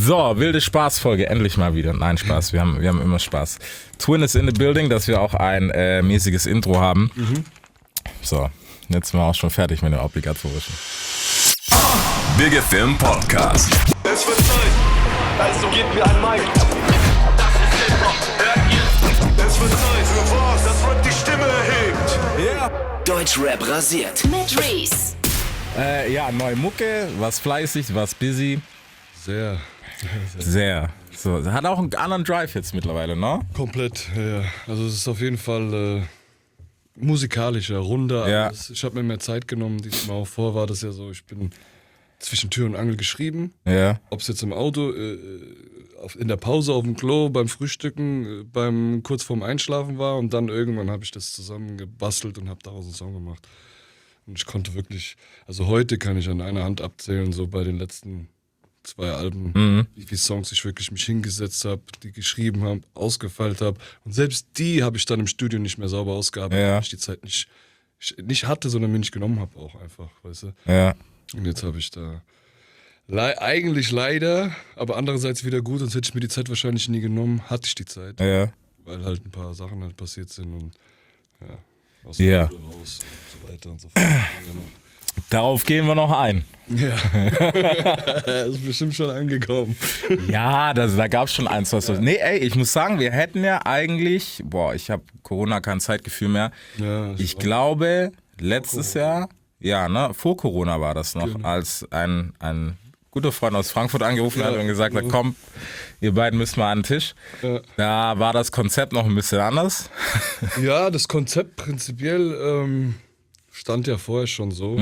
So, wilde Spaßfolge, endlich mal wieder. Nein, Spaß, wir haben immer Spaß. Twin is in the building, dass wir auch ein mäßiges Intro haben. So, jetzt sind wir auch schon fertig mit dem obligatorischen. Big FM Podcast. Es wird Zeit, also gebt mir ein Mic. Das ist Hip-Hop, hört ihr? Es wird Zeit für was, das Rap die Stimme erhebt. Yeah. Deutschrap rasiert. Mit Reese. Ja, neue Mucke, was fleißig, was busy. Sehr. So, hat auch einen anderen Drive jetzt mittlerweile, ne? Komplett, ja. Also es ist auf jeden Fall musikalischer, runder. Ja. Alles. Ich habe mir mehr Zeit genommen. Diesmal auch vor war das ja so, ich bin zwischen Tür und Angel geschrieben. Ja. Ob es jetzt im Auto, in der Pause, auf dem Klo, beim Frühstücken, kurz vorm Einschlafen war. Und dann irgendwann habe ich das zusammengebastelt und habe daraus einen Song gemacht. Und ich konnte wirklich, also heute kann ich an einer Hand abzählen, so bei den letzten 2 Alben, wie viele Songs ich wirklich mich hingesetzt habe, die geschrieben habe, ausgefeilt habe. Und selbst die habe ich dann im Studio nicht mehr sauber ausgearbeitet, weil ich die Zeit nicht hatte, sondern mir nicht genommen habe auch einfach, weißt du. Ja. Und jetzt habe ich da eigentlich leider, aber andererseits wieder gut, sonst hätte ich mir die Zeit wahrscheinlich nie genommen, hatte ich die Zeit. Ja. Weil halt ein paar Sachen halt passiert sind und aus Ja. dem Studio raus und so weiter und so fort. Darauf gehen wir noch ein. Ja, das ist bestimmt schon angekommen. Ja, da gab es schon eins, was. Nee, ey, ich muss sagen, wir hätten ja eigentlich, ich habe Corona kein Zeitgefühl mehr. Ja, Ich glaube, letztes Jahr, vor Corona war das noch, Genau. als ein guter Freund aus Frankfurt angerufen hat und gesagt hat, komm, ihr beiden müsst mal an den Tisch. Ja. Da war das Konzept noch ein bisschen anders. Ja, das Konzept prinzipiell stand ja vorher schon so.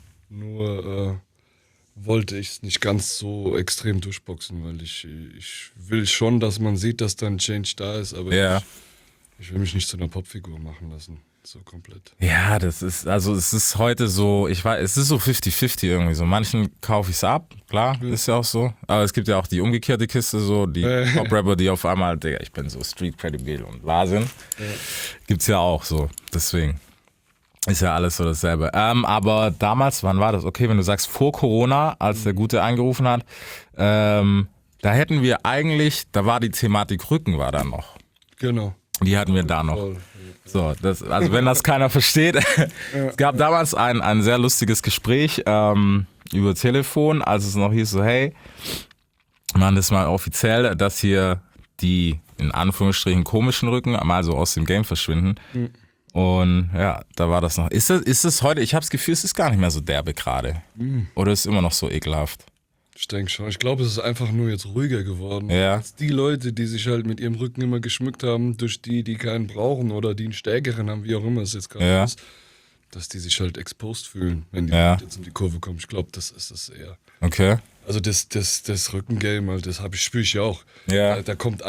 Nur wollte ich es nicht ganz so extrem durchboxen, weil ich will schon, dass man sieht, dass da ein Change da ist, aber ich will mich nicht zu einer Popfigur machen lassen. So komplett. Ja, es ist heute so, es ist so 50-50 irgendwie so. Manchen kaufe ich es ab, klar, ist ja auch so. Aber es gibt ja auch die umgekehrte Kiste, so die Pop-Rapper, die auf einmal, Digga, ich bin so street-credible und Wahnsinn. Gibt's ja auch so, deswegen. Ist ja alles so dasselbe. Aber damals, wann war das? Okay, wenn du sagst vor Corona, als der Gute angerufen hat, da hätten wir eigentlich, da war die Thematik Rücken war da noch. Genau. Die hatten wir da noch. Voll. So, also wenn das keiner versteht, es gab damals ein sehr lustiges Gespräch über Telefon, als es noch hieß so, hey, machen das mal offiziell, dass hier die in Anführungsstrichen komischen Rücken mal so aus dem Game verschwinden. Und ja, da war das noch. Ist es heute, ich habe das Gefühl, es ist gar nicht mehr so derbe gerade. Oder ist es immer noch so ekelhaft? Ich denke schon. Ich glaube, es ist einfach nur jetzt ruhiger geworden. Ja. Jetzt die Leute, die sich halt mit ihrem Rücken immer geschmückt haben, durch die keinen brauchen oder die einen stärkeren haben, wie auch immer es jetzt gerade ist, dass die sich halt exposed fühlen, wenn die jetzt um die Kurve kommen. Ich glaube, das ist es eher. Okay. Also das Rückengame, halt, das spüre ich ja auch. Ja. Da kommt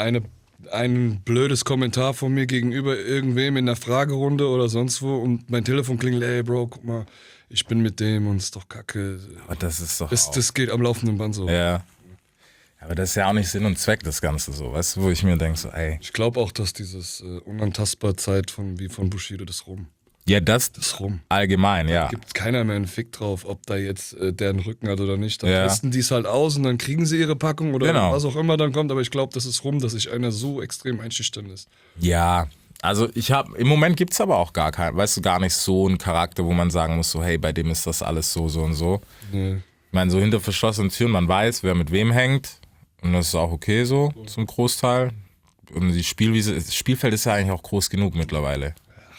ein blödes Kommentar von mir gegenüber irgendwem in der Fragerunde oder sonst wo und mein Telefon klingelt, ey Bro, guck mal, ich bin mit dem und es ist doch kacke. Aber das ist doch Das geht am laufenden Band so. Ja. Aber das ist ja auch nicht Sinn und Zweck, das Ganze so, weißt du, wo ich mir denke, so, ey. Ich glaube auch, dass dieses unantastbar Zeit von Bushido, das rum. Ja, das ist rum. Allgemein, ja. Da gibt keiner mehr einen Fick drauf, ob da jetzt der einen Rücken hat oder nicht. Dann testen die es halt aus und dann kriegen sie ihre Packung oder was auch immer dann kommt. Aber ich glaube, das ist rum, dass sich einer so extrem einschüchtern lässt. Ja, also im Moment gibt es aber auch gar nicht so einen Charakter, wo man sagen muss, so, hey, bei dem ist das alles so und so. Nee. Ich meine, so hinter verschlossenen Türen, man weiß, wer mit wem hängt. Und das ist auch okay so, zum Großteil. Und das Spielfeld ist ja eigentlich auch groß genug mittlerweile.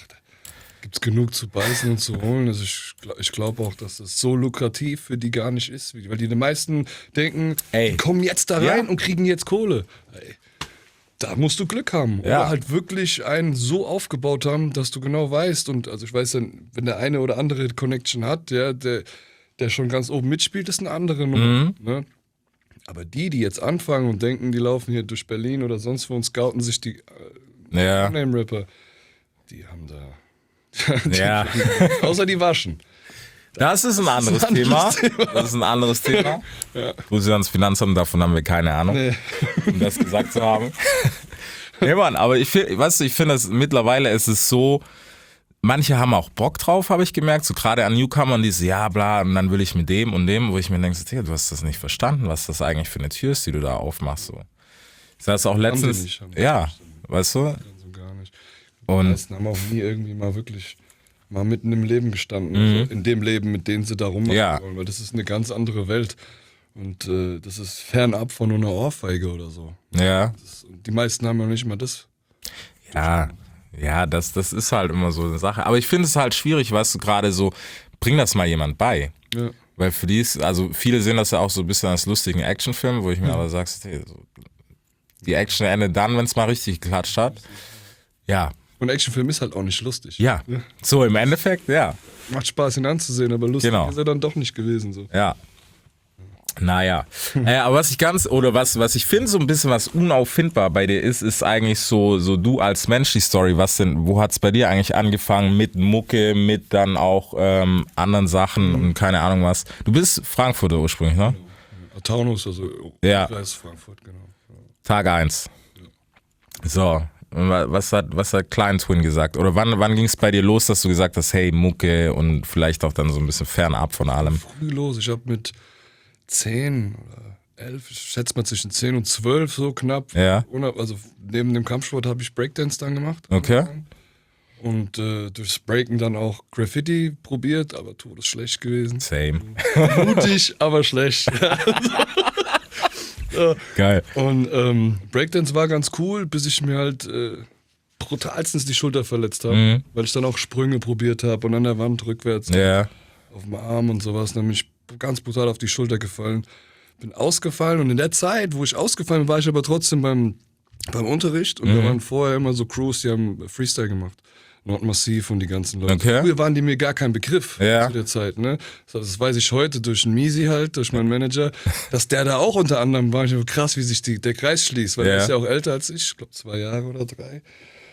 Gibt es genug zu beißen und zu holen. Also ich glaube auch, dass das so lukrativ für die gar nicht ist. Weil die meisten denken, die kommen jetzt da rein und kriegen jetzt Kohle. Ey, da musst du Glück haben. Oder halt wirklich einen so aufgebaut haben, dass du genau weißt. Und also ich weiß dann, wenn der eine oder andere Connection hat, der schon ganz oben mitspielt, ist eine andere Nummer. Ne? Aber die jetzt anfangen und denken, die laufen hier durch Berlin oder sonst wo und scouten sich die Name-Rapper, die haben da... außer die waschen. Das ist ein anderes Thema. Das ist ein anderes Thema. Grüße ans Finanzamt, davon haben wir keine Ahnung, um das gesagt zu haben. Nee, Mann, aber ich finde, mittlerweile ist es so, manche haben auch Bock drauf, habe ich gemerkt, so gerade an Newcomern, die so, ja, bla, und dann will ich mit dem und dem, wo ich mir denke, so, du hast das nicht verstanden, was das eigentlich für eine Tür ist, die du da aufmachst, so. Ich saß auch letztens, weißt du? So gar nicht. Die Und meisten haben auch nie irgendwie mal wirklich mal mitten im Leben gestanden, also in dem Leben, mit dem sie da rummachen wollen, weil das ist eine ganz andere Welt und das ist fernab von einer Ohrfeige oder so. ja, Die meisten haben ja nicht mal das. ja, das ist halt immer so eine Sache. Aber ich finde es halt schwierig, weißt du, gerade so, bring das mal jemand bei. Ja. Weil für die ist, also viele sehen das ja auch so ein bisschen als lustigen Actionfilm, wo ich mir aber sagst, hey, so, die Action endet dann, wenn es mal richtig geklatscht hat. Ja. Und Actionfilm ist halt auch nicht lustig. Ja. So im Endeffekt, ja. Macht Spaß, ihn anzusehen, aber lustig Genau. ist er dann doch nicht gewesen. So. Ja. Naja. Aber was ich finde, so ein bisschen was unauffindbar bei dir ist eigentlich so du als Mensch, die Story. Wo hat es bei dir eigentlich angefangen mit Mucke, mit dann auch anderen Sachen und keine Ahnung was? Du bist Frankfurter ursprünglich, ne? Taunus, also Ja. Kreis Frankfurt, genau. Tag 1. So. Und was hat Klein Twin gesagt? Oder wann ging es bei dir los, dass du gesagt hast, hey, Mucke und vielleicht auch dann so ein bisschen fernab von allem? Früh los. Ich habe mit 10 oder 11, ich schätze mal zwischen 10 und 12 so knapp. Ja. Also neben dem Kampfsport habe ich Breakdance dann gemacht. Okay. Und durchs Breaken dann auch Graffiti probiert, aber todesschlecht gewesen. Same. Mutig, aber schlecht. Geil. Und Breakdance war ganz cool, bis ich mir halt brutalstens die Schulter verletzt habe, weil ich dann auch Sprünge probiert habe und an der Wand rückwärts Ja. auf dem Arm und sowas. Dann bin ich ganz brutal auf die Schulter gefallen, bin ausgefallen und in der Zeit, wo ich ausgefallen bin, war ich aber trotzdem beim Unterricht und da waren vorher immer so Crews, die haben Freestyle gemacht. Nordmassiv und die ganzen Leute. Okay. Früher waren die mir gar kein Begriff zu der Zeit. Ne? Das weiß ich heute durch den Misi halt, durch meinen Manager, dass der da auch unter anderem war. Ich dachte, krass, wie sich der Kreis schließt, weil er ist ja auch älter als ich glaube 2 Jahre oder 3.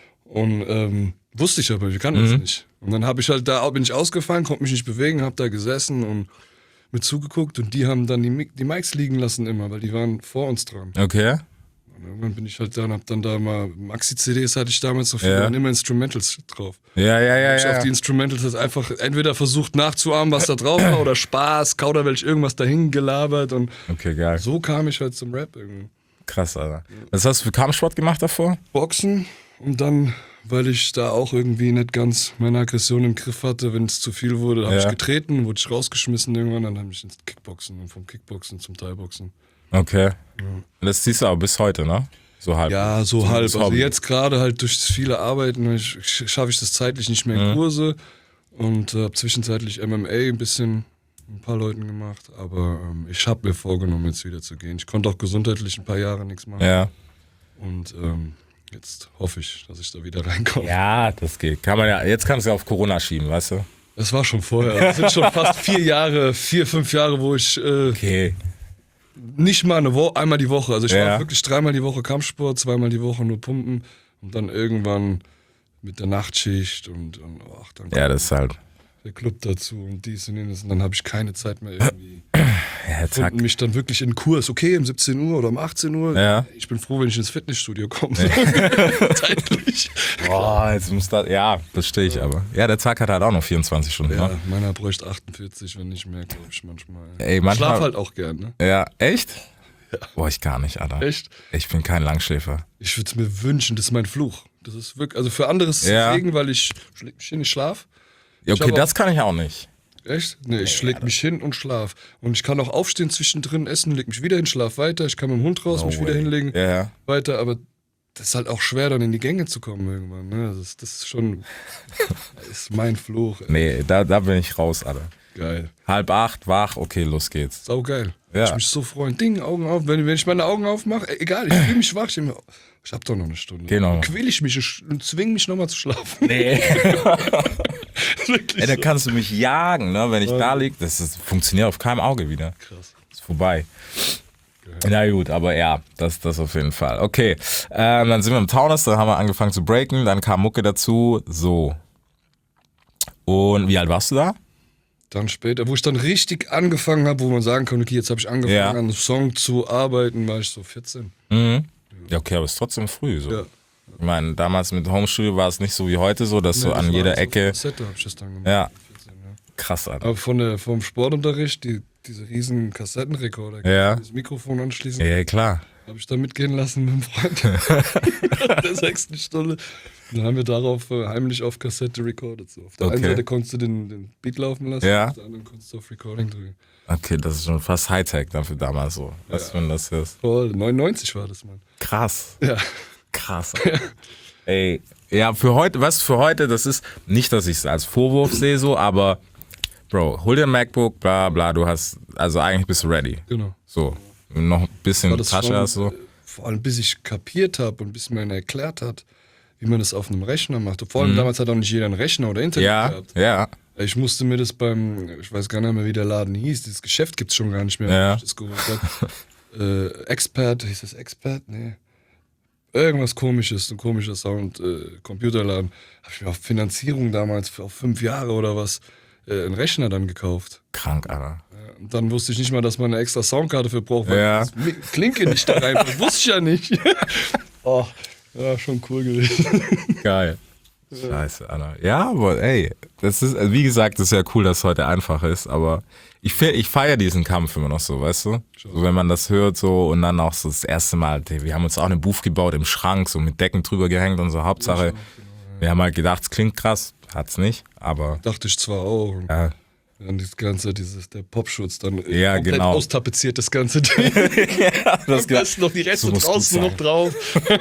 Und wusste ich aber, ich kann das nicht. Und dann habe ich halt bin ich ausgefallen, konnte mich nicht bewegen, habe da gesessen und mit zugeguckt und die haben dann die Mics liegen lassen immer, weil die waren vor uns dran. Okay. Und irgendwann bin ich halt da und hab dann da mal Maxi-CDs hatte ich damals so viele und immer Instrumentals drauf. Ja. Ich auf die Instrumentals halt einfach entweder versucht nachzuahmen, was da drauf war, oder Spaß, Kauderwelsch, irgendwas dahin gelabert und Okay, geil. so kam ich halt zum Rap irgendwie. Krass, Alter. Was hast du für Kampfsport gemacht davor? Boxen und dann, weil ich da auch irgendwie nicht ganz meine Aggression im Griff hatte, wenn es zu viel wurde, habe ich getreten, wurde ich rausgeschmissen irgendwann, dann habe ich ins Kickboxen und vom Kickboxen zum Thai-Boxen. Okay. Das ziehst du aber bis heute, ne? So halb. Ja, so halb. das Also Hobby. jetzt gerade halt durch das viele Arbeiten schaffe ich das zeitlich nicht mehr in Kurse und habe zwischenzeitlich MMA ein paar Leuten gemacht, aber ich habe mir vorgenommen, jetzt wieder zu gehen. Ich konnte auch gesundheitlich ein paar Jahre nichts machen Ja. und jetzt hoffe ich, dass ich da wieder reinkomme. Ja, das geht. Kann man ja, jetzt kannst du ja auf Corona schieben, weißt du? Das war schon vorher. Das sind schon fast 5 Jahre, wo ich Okay. nicht mal einmal die Woche. Also ich war wirklich 3-mal die Woche Kampfsport, 2-mal die Woche nur Pumpen und dann irgendwann mit der Nachtschicht und dann Ja, das ist halt. der Club dazu und dies und jenes und dann habe ich keine Zeit mehr irgendwie Ja, zack. mich dann wirklich in Kurs, okay, um 17 Uhr oder um 18 Uhr. Ja. Ich bin froh, wenn ich ins Fitnessstudio komme. Zeitlich. Boah, jetzt muss das. Ja, verstehe ich aber. Ja, der Tag hat halt auch noch 24 Stunden, Ja, ne? meiner bräuchte 48, wenn nicht mehr, glaube ich, manchmal. Ey, manchmal. Schlaf halt auch gern, ne? Ja, echt? Ja. Boah, ich gar nicht, Alter. Echt? Ich bin kein Langschläfer. Ich würde es mir wünschen, das ist mein Fluch. Das ist wirklich, also für andere ist es Segen, weil ich leg mich hin, ich schlaf. Ja, okay, das kann ich auch nicht. Echt? Nee, ich leg mich hin und schlaf. Und ich kann auch aufstehen zwischendrin, essen, leg mich wieder hin, schlaf weiter. Ich kann mit dem Hund raus, mich wieder hinlegen, weiter. Aber das ist halt auch schwer, dann in die Gänge zu kommen irgendwann. Ne? Das ist schon, das ist mein Fluch. Ey. Nee, da bin ich raus, Alter. Geil. 7:30, wach, okay, los geht's. Sau geil. Ja. Ich mich so freuen. Ding, Augen auf. Wenn ich meine Augen aufmache, egal, ich fühle mich wach. Ich hab doch noch eine Stunde. Genau. Dann quäl ich mich und zwing mich nochmal zu schlafen. Nee. Wirklich Ey, da so. kannst du mich jagen, ne? Wenn ich da lieg, das funktioniert auf keinem Auge wieder. Krass. Ist vorbei. Na gut, aber ja, das auf jeden Fall. Okay, dann sind wir im Taunus, dann haben wir angefangen zu breaken, dann kam Mucke dazu, so. Und wie alt warst du da? Dann später, wo ich dann richtig angefangen habe, wo man sagen kann, okay, jetzt habe ich angefangen, an einem Song zu arbeiten, war ich so 14. Mhm. Ja, okay, aber ist trotzdem früh so. Ja. Ich meine, damals mit Homestudio war es nicht so wie heute so, dass so an jeder Ecke... Kassette hab ich das dann gemacht. Ja. 14, Krass, Alter. Aber vom Sportunterricht, diese riesen Kassettenrekorder, das Mikrofon anschließen, Ja, klar. habe ich da mitgehen lassen mit dem Freund der 6. Stunde. Und dann haben wir darauf heimlich auf Kassette recorded. So. Auf der einen Seite konntest du den Beat laufen lassen, auf der anderen konntest du auf Recording drücken. Okay, das ist schon fast Hightech dann für damals so. Was wenn das ist. Voll, 99 war das, Mann. Krass. Ja. Krass. Ey, ja, für heute, das ist nicht, dass ich es als Vorwurf sehe so, aber Bro, hol dir ein MacBook, bla bla, du hast, also eigentlich bist du ready. Genau. So, noch ein bisschen Tasche hast so. Vor allem bis ich kapiert habe und bis mir einer erklärt hat, wie man das auf einem Rechner macht. Vor allem damals hat auch nicht jeder einen Rechner oder Internet gehabt. Ja. Ich musste mir das ich weiß gar nicht mehr, wie der Laden hieß, dieses Geschäft gibt es schon gar nicht mehr, Ja. wo ich das geholt habe. Expert, hieß das Expert? Nee. Irgendwas komisches, ein komischer Sound, Computerladen. Habe ich mir auf Finanzierung damals auf 5 Jahre oder was einen Rechner dann gekauft. Krank, Alter. Und dann wusste ich nicht mal, dass man eine extra Soundkarte für braucht, weil Ja. das Klinke nicht da rein. Das wusste ich ja nicht. Oh, ja, schon cool gewesen. Geil. Scheiße, Alter. Ja, aber ey, das ist, also wie gesagt, das ist ja cool, dass es heute einfach ist, aber ich feiere diesen Kampf immer noch so, weißt du? So, wenn man das hört so und dann auch so das erste Mal, wir haben uns auch eine Booth gebaut im Schrank, so mit Decken drüber gehängt und so, Hauptsache, wir haben halt gedacht, es klingt krass, hat's nicht, aber... Dachte ich zwar auch. Und Ja. dann das Ganze, der Popschutz dann Ja, komplett genau. austapeziert, das ganze Ding. das Da ist noch die Reste So musst du draußen noch sagen. drauf.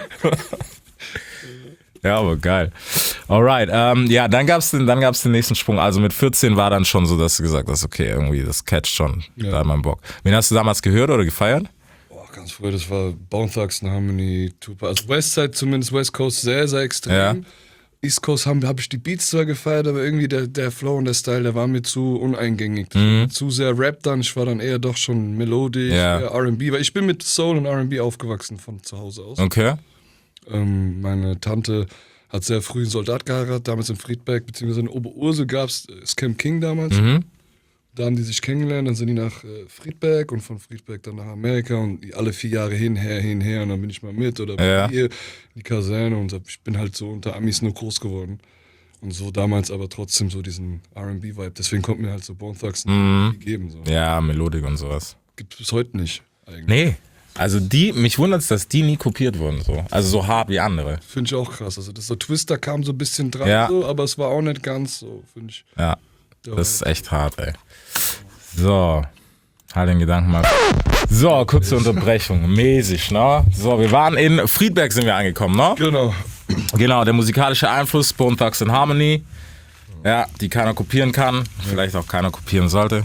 Ja, aber geil. Alright, ja, dann gab's den nächsten Sprung. Also mit 14 war dann schon so, dass du gesagt hast, okay, irgendwie, das catcht schon, da hat man Bock. Wen hast du damals gehört oder gefeiert? Boah, ganz früh, das war Bone Thugs and Harmony, Tupac. Also Westside, zumindest West Coast, sehr, sehr extrem. Ja. East Coast hab ich die Beats zwar gefeiert, aber irgendwie der Flow und der Style, der war mir zu uneingängig. Zu sehr Rap dann, ich war dann eher doch schon melodisch, eher R&B, weil ich bin mit Soul und R&B aufgewachsen von zu Hause aus. Okay. Meine Tante hat sehr früh einen Soldat geheiratet, damals in Friedberg, beziehungsweise in Oberursel gab es Camp King damals. Da haben die sich kennengelernt, dann sind die nach Friedberg und von Friedberg dann nach Amerika und alle 4 Jahre hinher und dann bin ich mal mit oder hier in die Kaserne und ich bin halt so unter Amis nur groß geworden. Und so damals aber trotzdem so diesen R&B-Vibe, deswegen kommt mir halt so Bone Thugs geben. So. Ja, Melodik und sowas. Gibt es bis heute nicht eigentlich. Nee. Also mich wundert es, dass die nie kopiert wurden, so. Also so hart wie andere. Finde ich auch krass. Also das so Twister kam so ein bisschen dran, so, aber es war auch nicht ganz so, finde ich. Ja, das ist echt hart, ey. So, halt den Gedanken mal. So, kurze Unterbrechung, mäßig, ne? So, wir waren in Friedberg sind wir angekommen, ne? Genau. Genau, der musikalische Einfluss, Bone Thugs and Harmony. Ja, die keiner kopieren kann, vielleicht auch keiner kopieren sollte.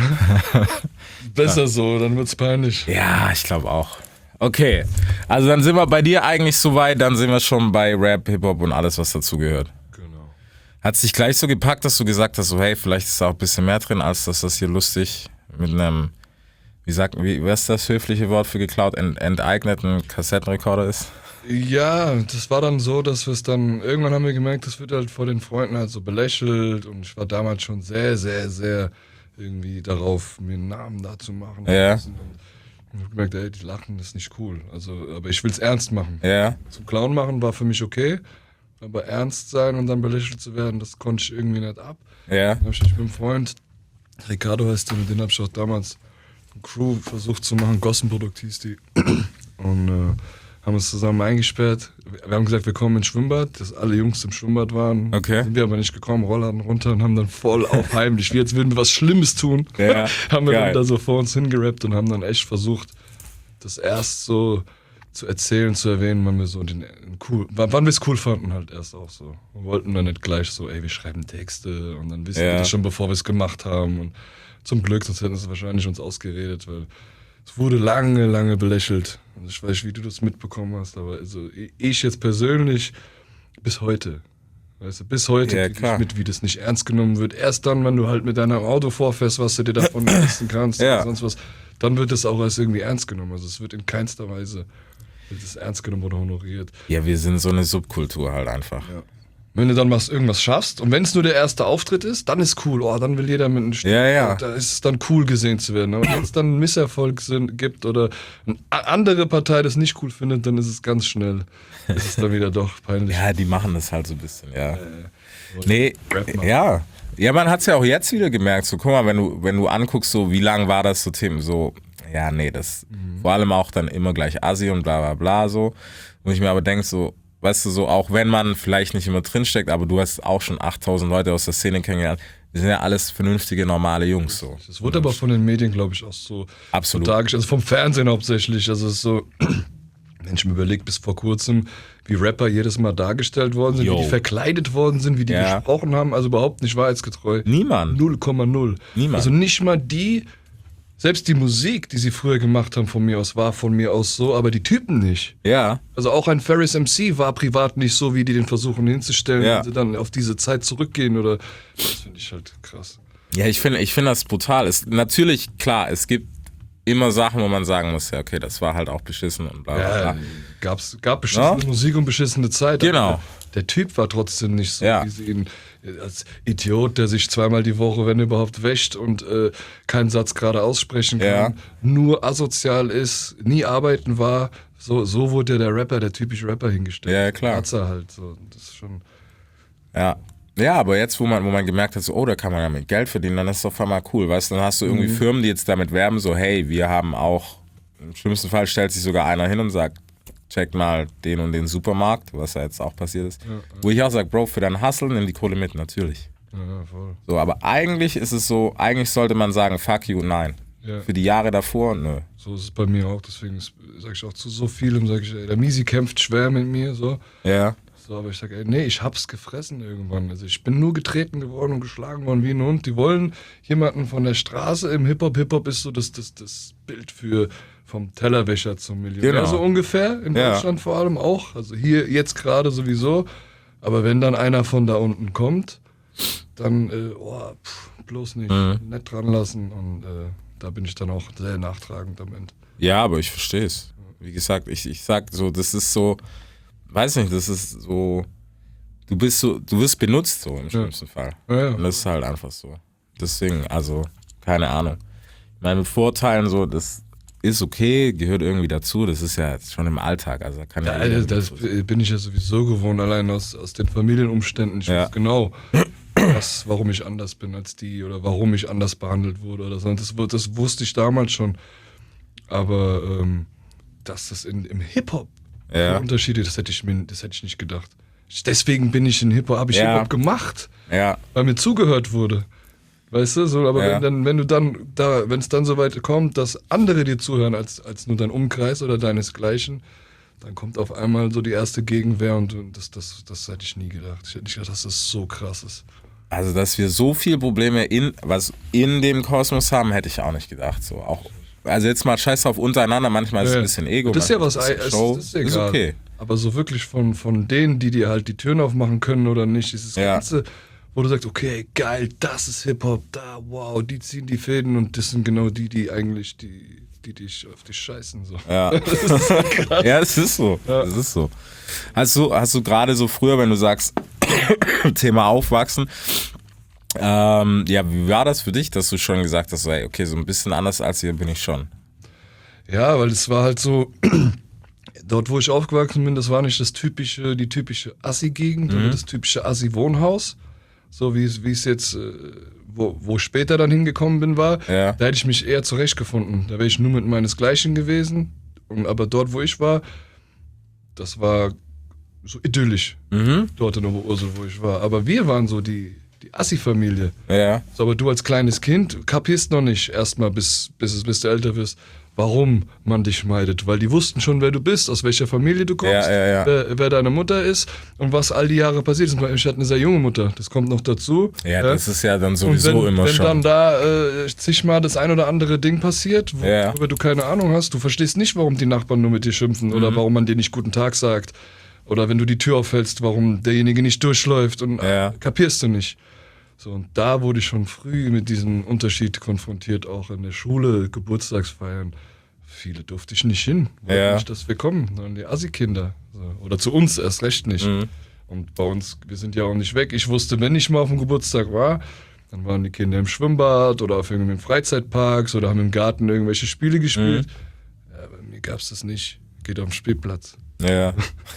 Besser so, dann wird's peinlich. Ja, ich glaube auch. Okay, also dann sind wir bei dir eigentlich soweit, dann sind wir schon bei Rap, Hip-Hop und alles, was dazugehört. Genau. Hat es dich gleich so gepackt, dass du gesagt hast, so hey, vielleicht ist da auch ein bisschen mehr drin, als dass das hier lustig mit einem, was ist das höfliche Wort für geklaut, enteigneten Kassettenrekorder ist? Ja, das war dann so, dass wir es dann, irgendwann haben wir gemerkt, das wird halt vor den Freunden halt so belächelt und ich war damals schon sehr, sehr, sehr irgendwie darauf, mir einen Namen da zu machen. Ja. Und ich hab gemerkt, ey, die lachen, das ist nicht cool. Also, aber ich will es ernst machen. Ja. Zum Clown machen war für mich okay, aber ernst sein und dann belächelt zu werden, das konnte ich irgendwie nicht ab. Ja. Dann habe ich mich mit einem Freund, Ricardo heißt der, mit dem habe ich auch damals eine Crew versucht zu machen, Gossenprodukt hieß die. Und haben uns zusammen eingesperrt. Wir haben gesagt, wir kommen ins Schwimmbad, dass alle Jungs im Schwimmbad waren. Okay. Sind wir aber nicht gekommen, Rollladen runter und haben dann voll auf heimlich, wie als würden wir was Schlimmes tun, Ja, haben wir geil. dann da so vor uns hingerappt und haben dann echt versucht, das erst so zu erzählen, zu erwähnen, wann wir so wann wir es cool fanden halt erst auch so. Wir wollten dann nicht gleich so, ey, wir schreiben Texte und dann wissen wir das schon, bevor wir es gemacht haben. Und zum Glück, sonst hätten sie wahrscheinlich uns ausgeredet, weil es wurde lange, lange belächelt. Also ich weiß nicht, wie du das mitbekommen hast, aber also ich jetzt persönlich bis heute. Weißt du, bis heute Ja, krieg klar. ich mit, wie das nicht ernst genommen wird. Erst dann, wenn du halt mit deinem Auto vorfährst, was du dir davon leisten kannst Ja. oder sonst was, dann wird es auch als irgendwie ernst genommen. Also es wird in keinster Weise wird es ernst genommen oder honoriert. Ja, wir sind so eine Subkultur halt einfach. Ja. Wenn du dann irgendwas schaffst und wenn es nur der erste Auftritt ist, dann ist cool. Oh, dann will jeder mit einem Stück. Ja. Da ist es dann cool gesehen zu werden. Aber wenn es dann einen Misserfolg gibt oder eine andere Partei das nicht cool findet, dann ist es ganz schnell. Das ist dann wieder doch peinlich. Ja, die machen das halt so ein bisschen, ja. Nee, ja. Ja, man hat es ja auch jetzt wieder gemerkt. So, guck mal, wenn du anguckst, so wie lang war das so Themen, so, ja, nee, das vor allem auch dann immer gleich Assi und bla bla bla so. Wo ich mir aber denke, so, weißt du, so, auch wenn man vielleicht nicht immer drinsteckt, aber du hast auch schon 8000 Leute aus der Szene kennengelernt. Wir sind ja alles vernünftige, normale Jungs. So. Das wurde aber von den Medien, glaube ich, auch so absolut dargestellt. Also vom Fernsehen hauptsächlich. Also es ist so, wenn ich mir überlege, bis vor kurzem, wie Rapper jedes Mal dargestellt worden sind, wie die verkleidet worden sind, wie die gesprochen haben. Also überhaupt nicht wahrheitsgetreu. Niemand. 0,0. Niemand. Also nicht mal die, selbst die Musik, die sie früher gemacht haben von mir aus, war von mir aus so, aber die Typen nicht. Ja. Also auch ein Ferris MC war privat nicht so, wie die den versuchen hinzustellen, wenn sie dann auf diese Zeit zurückgehen oder. Das finde ich halt krass. Ja, ich finde das brutal. Natürlich, klar, es gibt immer Sachen, wo man sagen muss, ja, okay, das war halt auch beschissen und bla bla bla. Gab beschissene Musik und beschissene Zeit. Genau. Der Typ war trotzdem nicht so, wie sie ihn als Idiot, der sich zweimal die Woche, wenn überhaupt, wäscht und keinen Satz gerade aussprechen kann, nur asozial ist, nie arbeiten war. So wurde der Rapper, der typische Rapper hingestellt. Ja, klar. Hat's er halt so. Das ist schon. Ja, aber jetzt, wo man gemerkt hat, so, oh, da kann man damit Geld verdienen, dann ist es auf einmal cool, weißt du, dann hast du irgendwie Firmen, die jetzt damit werben, so, hey, wir haben auch, im schlimmsten Fall stellt sich sogar einer hin und sagt, check mal den und den Supermarkt, was ja jetzt auch passiert ist, wo ich auch sage, Bro, für deinen Hustle nimm die Kohle mit, natürlich. Ja, voll. So, aber eigentlich ist es so, eigentlich sollte man sagen, fuck you, nein. Ja. Für die Jahre davor, nö. So ist es bei mir auch, deswegen sage ich auch zu so vielem, sage ich, der Misi kämpft schwer mit mir, so. Ja. So, aber ich sage, nee, ich hab's gefressen irgendwann. Also ich bin nur getreten geworden und geschlagen worden wie ein Hund. Die wollen jemanden von der Straße im Hip-Hop. Hip-Hop ist so das Bild vom Tellerwäscher zum Millionär, genau. So ungefähr, in Deutschland vor allem auch. Also hier jetzt gerade sowieso. Aber wenn dann einer von da unten kommt, dann bloß nicht dran lassen. Und da bin ich dann auch sehr nachtragend am Ende. Ja, aber ich verstehe es. Wie gesagt, ich sag so, das ist so, weiß nicht, das ist so, du wirst benutzt so im schlimmsten Fall. Ja. Und das ist halt einfach so. Deswegen, also, keine Ahnung. Ich meine, mit Vorteilen so, das ist okay, gehört irgendwie dazu, das ist ja jetzt schon im Alltag. Also kann das bin ich ja sowieso gewohnt, allein aus den Familienumständen. Ich weiß genau, warum ich anders bin als die oder warum ich anders behandelt wurde oder so. Das wusste ich damals schon. Aber dass das im Hip-Hop Unterschiede, das hätte ich nicht gedacht. Deswegen bin ich in Hip-Hop, habe ich Hip-Hop gemacht, weil mir zugehört wurde. Weißt du, so, aber wenn es dann so weit kommt, dass andere dir zuhören als nur dein Umkreis oder deinesgleichen, dann kommt auf einmal so die erste Gegenwehr und das hätte ich nie gedacht. Ich hätte nicht gedacht, dass das so krass ist. Also, dass wir so viele Probleme in dem Kosmos haben, hätte ich auch nicht gedacht. So, auch, also jetzt mal scheiß drauf untereinander, manchmal ist es ein bisschen Ego. Das ist ja was, das ist egal. Okay. Aber so wirklich von denen, die dir halt die Türen aufmachen können oder nicht, ist das Ganze, wo du sagst, okay, geil, das ist Hip-Hop, wow, die ziehen die Fäden und das sind genau die eigentlich, die dich auf dich scheißen. So. Ja. Das ist so krass. Ja, es ist so. Ja. Das ist so. Hast du gerade so früher, wenn du sagst, Thema Aufwachsen, wie war das für dich, dass du schon gesagt hast, okay, so ein bisschen anders als ihr bin ich schon? Ja, weil es war halt so, dort wo ich aufgewachsen bin, das war nicht die typische Assi-Gegend oder das typische Assi-Wohnhaus, so wie es jetzt, wo ich später dann hingekommen bin, war. Ja. Da hätte ich mich eher zurechtgefunden. Da wäre ich nur mit meinesgleichen gewesen. Aber dort, wo ich war, das war so idyllisch. Dort in der Ursel, wo ich war. Aber wir waren so die Assi-Familie. Ja. So, aber du als kleines Kind kapierst noch nicht erstmal, bis du älter wirst, warum man dich meidet. Weil die wussten schon, wer du bist, aus welcher Familie du kommst, wer deine Mutter ist und was all die Jahre passiert ist. Ich hatte eine sehr junge Mutter, das kommt noch dazu. Ja, das ist ja dann sowieso immer schon. Wenn dann da zigmal das ein oder andere Ding passiert, worüber du keine Ahnung hast, du verstehst nicht, warum die Nachbarn nur mit dir schimpfen oder warum man dir nicht guten Tag sagt. Oder wenn du die Tür aufhältst, warum derjenige nicht durchläuft und kapierst du nicht. So, und da wurde ich schon früh mit diesem Unterschied konfrontiert, auch in der Schule, Geburtstagsfeiern. Viele durfte ich nicht hin, wollte nicht, dass wir kommen, sondern die Assi-Kinder. So. Oder zu uns erst recht nicht. Und bei uns, wir sind ja auch nicht weg. Ich wusste, wenn ich mal auf dem Geburtstag war, dann waren die Kinder im Schwimmbad oder auf irgendwelchen Freizeitparks oder haben im Garten irgendwelche Spiele gespielt. Ja, bei mir gab's das nicht. Geht auf den Spielplatz. Ja.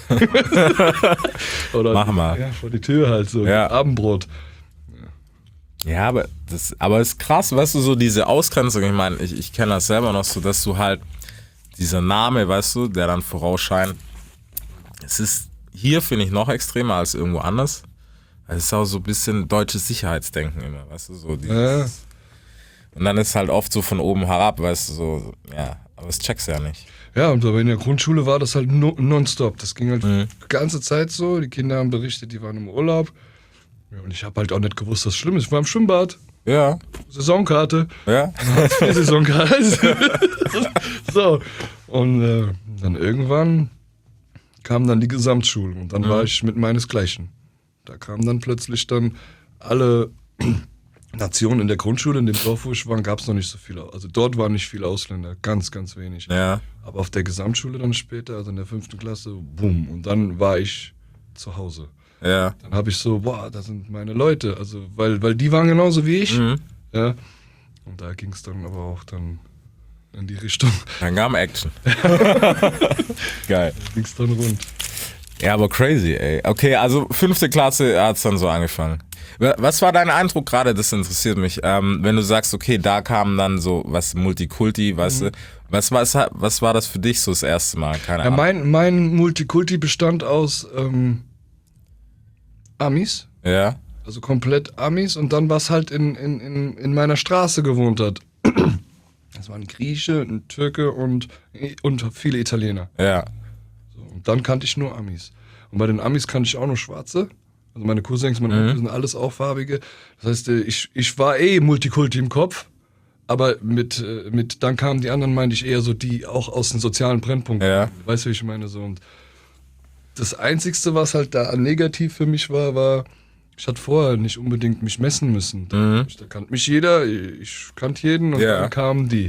Oder Mach mal. Ja, vor die Tür halt so. Ja. Abendbrot. Ja, aber ist krass, weißt du, so diese Ausgrenzung, ich meine, ich kenne das selber noch so, dass du halt, dieser Name, weißt du, der dann vorausscheint, es ist hier, finde ich, noch extremer als irgendwo anders. Es ist auch so ein bisschen deutsches Sicherheitsdenken immer, weißt du, so dieses, und dann ist halt oft so von oben herab, weißt du, so, ja, aber das checkst du ja nicht. Ja, und aber in der Grundschule war das halt nonstop. Das ging halt die ganze Zeit so. Die Kinder haben berichtet, die waren im Urlaub. Ja, und ich habe halt auch nicht gewusst, was schlimm ist. Ich war im Schwimmbad. Ja. Saisonkarte. Ja. Saisonkarte. So. Und dann irgendwann kam dann die Gesamtschule. Und dann war ich mit meinesgleichen. Da kamen dann plötzlich dann alle Nationen in der Grundschule. In dem Dorf, wo ich war, gab es noch nicht so viele. Also dort waren nicht viele Ausländer. Ganz, ganz wenig. Ja. Aber auf der Gesamtschule dann später, also in der 5. Klasse, boom. Und dann war ich zu Hause. Ja. Dann habe ich so, boah, das sind meine Leute. Also, weil die waren genauso wie ich. Ja. Und da ging es dann aber auch dann in die Richtung. Dann kam Action. Geil. Ging es dann rund. Ja, aber crazy, ey. Okay, also 5. Klasse hat es dann so angefangen. Was war dein Eindruck gerade, das interessiert mich, wenn du sagst, okay, da kam dann so was Multikulti, weißt du, was war das für dich so das erste Mal? Keine Ahnung. Mein Multikulti bestand aus Amis, Ja, also komplett Amis, und dann was halt in meiner Straße gewohnt hat. Das waren Grieche, ein Türke und viele Italiener. ja, So, und dann kannte ich nur Amis. Und bei den Amis kannte ich auch nur Schwarze. Also meine Cousins, meine Onkel sind alles auch farbige. Das heißt, ich war Multikulti im Kopf, aber mit dann kamen die anderen, meinte ich eher so, die auch aus den sozialen Brennpunkten. Ja. Weißt du, wie ich meine? So. Und das Einzigste, was halt da negativ für mich war, ich hatte vorher nicht unbedingt mich messen müssen. Da kannte mich jeder, ich kannte jeden, und dann kamen die.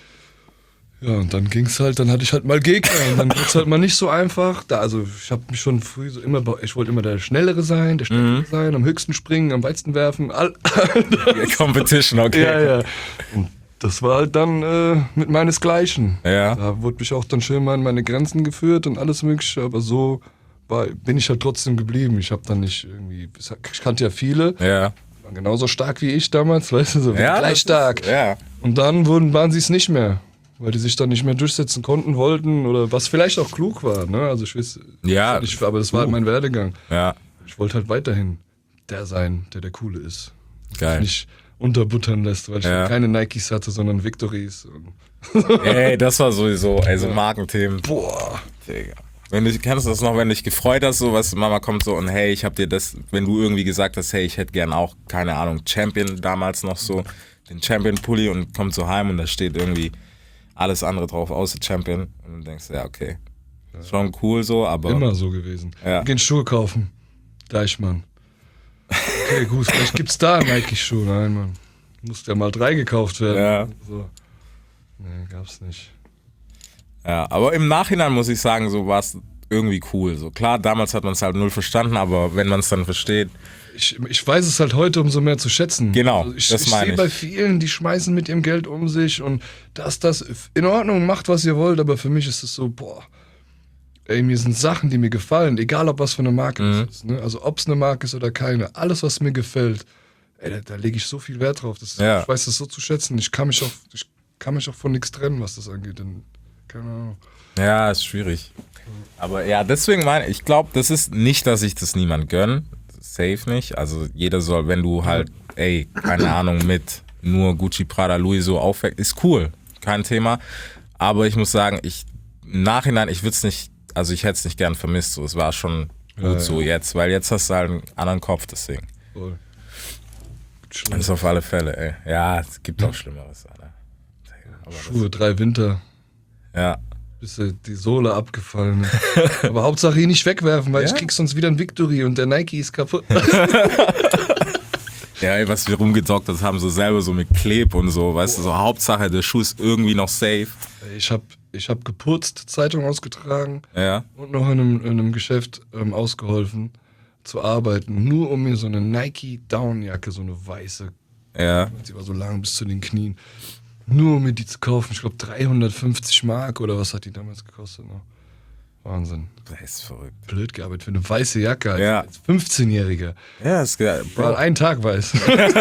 Ja, und dann ging's halt, dann hatte ich halt mal Gegner und dann wird's halt mal nicht so einfach. Also ich habe mich schon früh so ich wollte immer der Schnellere sein, der Stärkere sein, am höchsten springen, am weitesten werfen. Competition, okay. Ja. Und das war halt dann mit meinesgleichen. Ja. Da wurde mich auch dann schön mal in meine Grenzen geführt und alles mögliche, aber so bin ich halt trotzdem geblieben. Ich habe dann nicht irgendwie, ich kannte ja viele, waren genauso stark wie ich damals, weißt du, so gleich stark. Ja. Und dann waren sie es nicht mehr. Weil die sich dann nicht mehr durchsetzen konnten, wollten, oder was vielleicht auch klug war, ne? Also ich weiß, aber das war halt mein Werdegang. Ja. Ich wollte halt weiterhin der sein, der Coole ist. Geil. Nicht unterbuttern lässt, weil ich keine Nikes hatte, sondern Victorys. Ey, das war sowieso, so Markenthemen. Boah. Digga. Kennst du das noch, wenn du dich gefreut hast, so, was Mama kommt so und hey, ich hab dir das, wenn du irgendwie gesagt hast, hey, ich hätte gern auch, keine Ahnung, Champion damals noch so, den Champion-Pulli, und kommt so heim und da steht irgendwie alles andere drauf, außer Champion. Und du denkst, ja, okay, schon cool so, aber... Immer so gewesen. Ja. Wir gehen Schuhe kaufen. Deichmann. Okay, gut, vielleicht gibt's da Nike-Schuhe. Nein, Mann. Muss ja mal 3 gekauft werden. Ja. So. Nee, gab's nicht. Ja, aber im Nachhinein muss ich sagen, so war es irgendwie cool. So klar, damals hat man es halt null verstanden, aber wenn man es dann versteht... Ich weiß es halt heute umso mehr zu schätzen. Genau, also das meine ich. Ich sehe bei vielen, die schmeißen mit ihrem Geld um sich und das in Ordnung, macht was ihr wollt, aber für mich ist es so, boah, ey, mir sind Sachen, die mir gefallen, egal ob was für eine Marke es ist, ne? Also ob es eine Marke ist oder keine, alles was mir gefällt, ey, da lege ich so viel Wert drauf. Ich weiß das so zu schätzen. Ich kann mich auch von nichts trennen, was das angeht. Denn, keine Ahnung. Ja, ist schwierig. Aber ja, deswegen ich glaube, das ist nicht, dass ich das niemand gönne. Safe nicht. Also jeder soll, wenn du halt, keine Ahnung, mit nur Gucci, Prada, Louis so aufwächst, ist cool. Kein Thema. Aber ich muss sagen, im Nachhinein, ich hätte es nicht gern vermisst. So. Es war schon gut so jetzt, weil jetzt hast du halt einen anderen Kopf, deswegen. Voll. Das ist auf alle Fälle, ey. Ja, es gibt auch Schlimmeres, Alter. Aber Schuhe, 3 Winter. Ja. Bis die Sohle abgefallen ist. Aber Hauptsache ihn nicht wegwerfen, weil ich krieg sonst wieder ein Victory und der Nike ist kaputt. Ja, ey, was wir rumgezockt haben, so selber so mit Kleb und so, weißt du, so Hauptsache der Schuh ist irgendwie noch safe. Ich hab geputzt, Zeitung ausgetragen Ja. und noch in einem Geschäft ausgeholfen. zu arbeiten, nur um mir so eine Nike Downjacke, so eine weiße, sie war so lang bis zu den Knien, nur um mir die zu kaufen. Ich glaube 350 Mark oder was hat die damals gekostet? Ne? Wahnsinn. Das ist verrückt. Blöd gearbeitet für eine weiße Jacke als 15-Jähriger. Ja, ist geil. War einen Tag weiß.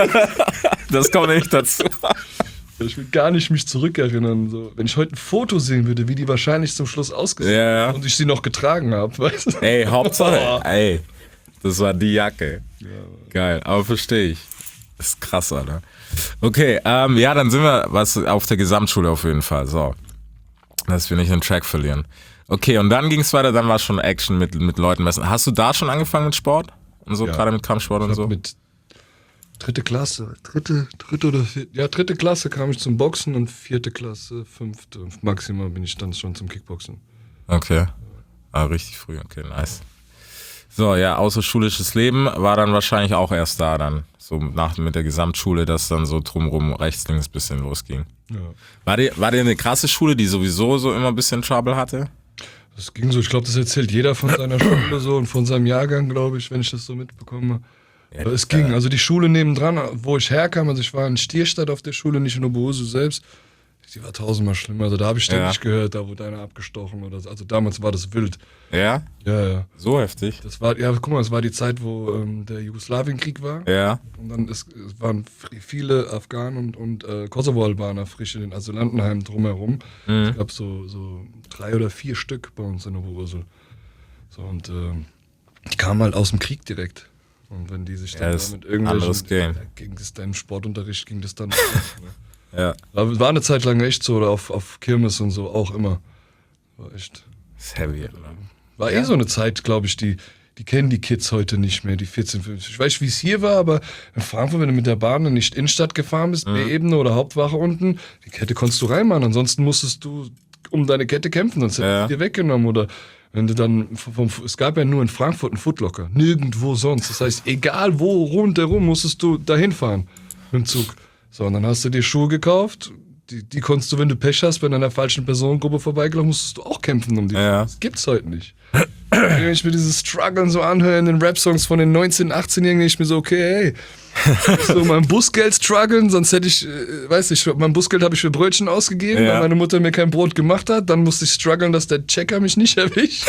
Das kommt nicht dazu. Ich will gar nicht mich zurückerinnern. So. Wenn ich heute ein Foto sehen würde, wie die wahrscheinlich zum Schluss ausgesehen haben und ich sie noch getragen habe, weißt du? Ey, Hauptsache, ey, das war die Jacke. Ja, geil, aber verstehe ich. Das ist krass, Alter. Okay, ja, dann sind wir auf der Gesamtschule auf jeden Fall. So, dass wir nicht den Track verlieren. Okay, und dann ging es weiter, dann war schon Action mit Leuten messen. Hast du da schon angefangen mit Sport? Und so, gerade mit Kampfsport und so? Mit dritte Klasse kam ich zum Boxen und 4. Klasse, 5. Maximal bin ich dann schon zum Kickboxen. Okay, richtig früh, okay, nice. So, ja, außerschulisches Leben war dann wahrscheinlich auch erst da dann, so mit der Gesamtschule, dass dann so drumrum rechts, links ein bisschen losging. Ja. War dir eine krasse Schule, die sowieso so immer ein bisschen Trouble hatte? Das ging so, ich glaube, das erzählt jeder von seiner Schule so und von seinem Jahrgang, glaube ich, wenn ich das so mitbekomme. Ja, es ging, also die Schule nebendran, wo ich herkam, also ich war in Stierstadt auf der Schule, nicht in Oberhausen selbst, die war tausendmal schlimmer, also da habe ich ständig gehört, da wurde einer abgestochen oder so, also damals war das wild. Ja? Ja. So heftig? Das war, guck mal, es war die Zeit, wo der Jugoslawienkrieg war. Ja. Und dann es waren viele Afghanen und Kosovo-Albaner frisch in den Asylantenheimen drumherum. Es gab so 3 oder 4 Stück bei uns in Oberhausen. So, und die kamen halt aus dem Krieg direkt. Und wenn die sich dann mit irgendwelchen, ging das dann im Sportunterricht, ging das dann. Ne? Ja. Aber war eine Zeit lang echt so, oder auf Kirmes und so auch immer. War echt. Das ist heavy, oder? War so eine Zeit, glaube ich, die kennen die Kids heute nicht mehr, die 14, 15. Ich weiß nicht, wie es hier war, aber in Frankfurt, wenn du mit der Bahn nicht Innenstadt gefahren bist, B-Ebene oder Hauptwache unten, die Kette konntest du reinmachen. Ansonsten musstest du um deine Kette kämpfen, sonst hätten die dir weggenommen. Oder wenn du dann, es gab ja nur in Frankfurt einen Footlocker, nirgendwo sonst. Das heißt, egal wo rundherum musstest du dahin fahren mit dem Zug. So, und dann hast du dir Schuhe gekauft. Die konntest du, wenn du Pech hast, bei einer falschen Personengruppe vorbeigelaufen, musstest du auch kämpfen um die. Ja. Das gibt's heute nicht. Wenn ich mir dieses Struggeln so anhöre in den Rap-Songs von den 19-, 18-Jährigen, ich mir so, okay, hey, so mein Busgeld struggeln, sonst hätte ich, weiß nicht, mein Busgeld habe ich für Brötchen ausgegeben, weil meine Mutter mir kein Brot gemacht hat, dann musste ich struggeln, dass der Checker mich nicht erwischt.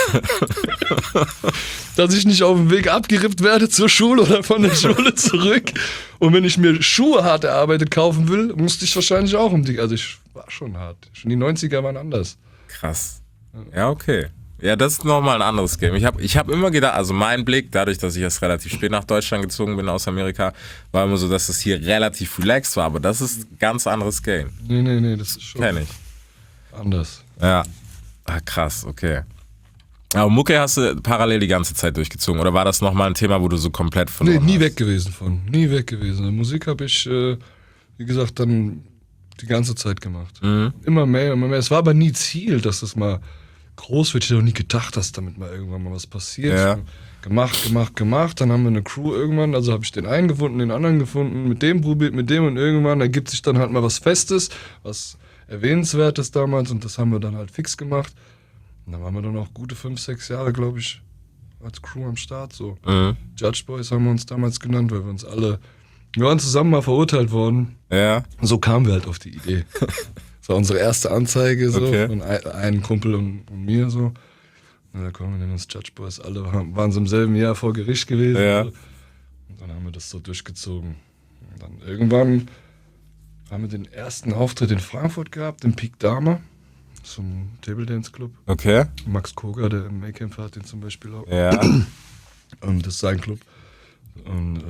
Dass ich nicht auf dem Weg abgerippt werde zur Schule oder von der Schule zurück. Und wenn ich mir Schuhe hart erarbeitet kaufen will, musste ich wahrscheinlich auch also ich war schon hart. Schon die 90er waren anders. Krass. Ja, okay. Ja, das ist nochmal ein anderes Game. Ich hab immer gedacht, also mein Blick, dadurch, dass ich erst relativ spät nach Deutschland gezogen bin aus Amerika, war immer so, dass es hier relativ relaxed war, aber das ist ein ganz anderes Game. Nee, das ist schon Kenn ich. anders. Ja. Krass, okay. Aber Mucke hast du parallel die ganze Zeit durchgezogen, oder war das nochmal ein Thema, wo du so komplett verloren hast? Nie weg gewesen. Musik habe ich, wie gesagt, dann die ganze Zeit gemacht. Immer mehr. Es war aber nie Ziel, dass das mal groß wird. Ich hätte auch nie gedacht, dass damit mal irgendwann mal was passiert. Ja. Gemacht. Dann haben wir eine Crew irgendwann, also habe ich den einen gefunden, den anderen gefunden, mit dem probiert, mit dem und irgendwann ergibt sich dann halt mal was Festes, was Erwähnenswertes damals und das haben wir dann halt fix gemacht. Und dann waren wir dann auch gute 5, 6 Jahre, glaube ich, als Crew am Start. So. Judge Boys haben wir uns damals genannt, weil wir waren zusammen mal verurteilt worden. Ja. Und so kamen wir halt auf die Idee. Das war unsere erste Anzeige so, von einem Kumpel und mir so. Und da kommen wir nennen uns Judge Boys, alle waren so im selben Jahr vor Gericht gewesen. Ja. Und dann haben wir das so durchgezogen. Und dann irgendwann haben wir den ersten Auftritt in Frankfurt gehabt, im Peak Dama, zum Table Dance Club. Okay. Max Koga, der MMA-Kämpfer, hat den zum Beispiel auch. Ja. Und das ist sein Club. Und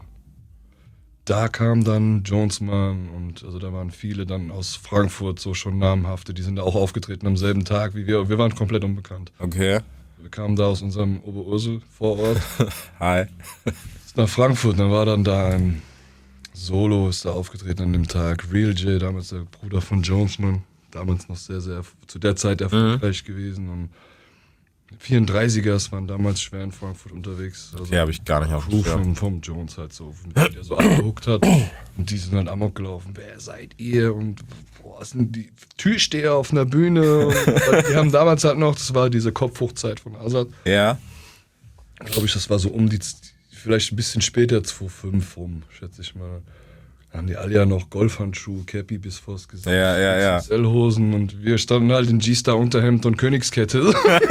da kam dann Jonesman und also da waren viele dann aus Frankfurt so schon namhafte, die sind da auch aufgetreten am selben Tag wie wir. Wir waren komplett unbekannt. Okay. Wir kamen da aus unserem Oberursel Vorort. Hi. Nach Frankfurt, dann war dann da ein Solo, ist da aufgetreten an dem Tag. Real J, damals der Bruder von Jonesman, damals noch sehr, sehr zu der Zeit erfolgreich gewesen und 34ers waren damals schwer in Frankfurt unterwegs. Also habe ich gar nicht auf dem Schirm. Vom Jones halt so, der so abgehuckt hat. Und die sind dann amok gelaufen. Wer seid ihr? Und boah, sind die Türsteher auf einer Bühne? Und die haben damals halt noch, das war diese Kopfhochzeit von Azad. Ja. glaube ich, das war so vielleicht ein bisschen später, 2005 rum, schätze ich mal. Da haben die alle ja noch Golfhandschuhe, Cappy bis vors Gesicht, Ja. XL-Hosen und wir standen halt in G-Star-Unterhemd und Königskette.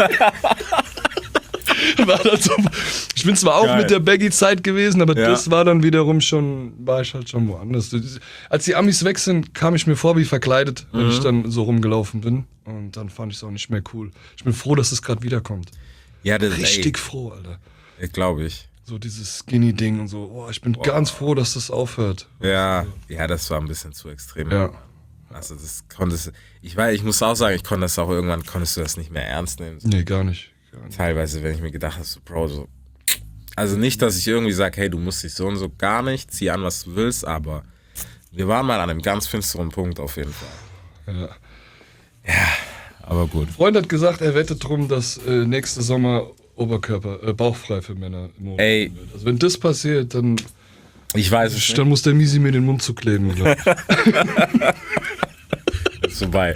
War dann so, ich bin zwar auch Geil. mit der Baggy-Zeit gewesen, aber das war dann wiederum war ich halt schon woanders. Als die Amis weg sind, kam ich mir vor wie verkleidet, wenn ich dann so rumgelaufen bin. Und dann fand ich es auch nicht mehr cool. Ich bin froh, dass es gerade wiederkommt. Ja, das Richtig froh, Alter. Glaube ich. So dieses Skinny-Ding und so. Oh, ich bin ganz froh, dass das aufhört. Ja, das war ein bisschen zu extrem. Ja. Also das konntest ich muss auch sagen, konntest du das nicht mehr ernst nehmen. Nee, gar nicht. Teilweise, wenn ich mir gedacht habe, so, Bro, so. Also nicht, dass ich irgendwie sage, hey, du musst dich so und so gar nicht, zieh an, was du willst, aber wir waren mal an einem ganz finsteren Punkt auf jeden Fall. Ja, aber gut. Ein Freund hat gesagt, er wettet drum, dass nächste Sommer bauchfrei für Männer im Monat wird. Also wenn das passiert, dann Ich weiß es dann muss der Misi mir den Mund zukleben. Ist vorbei.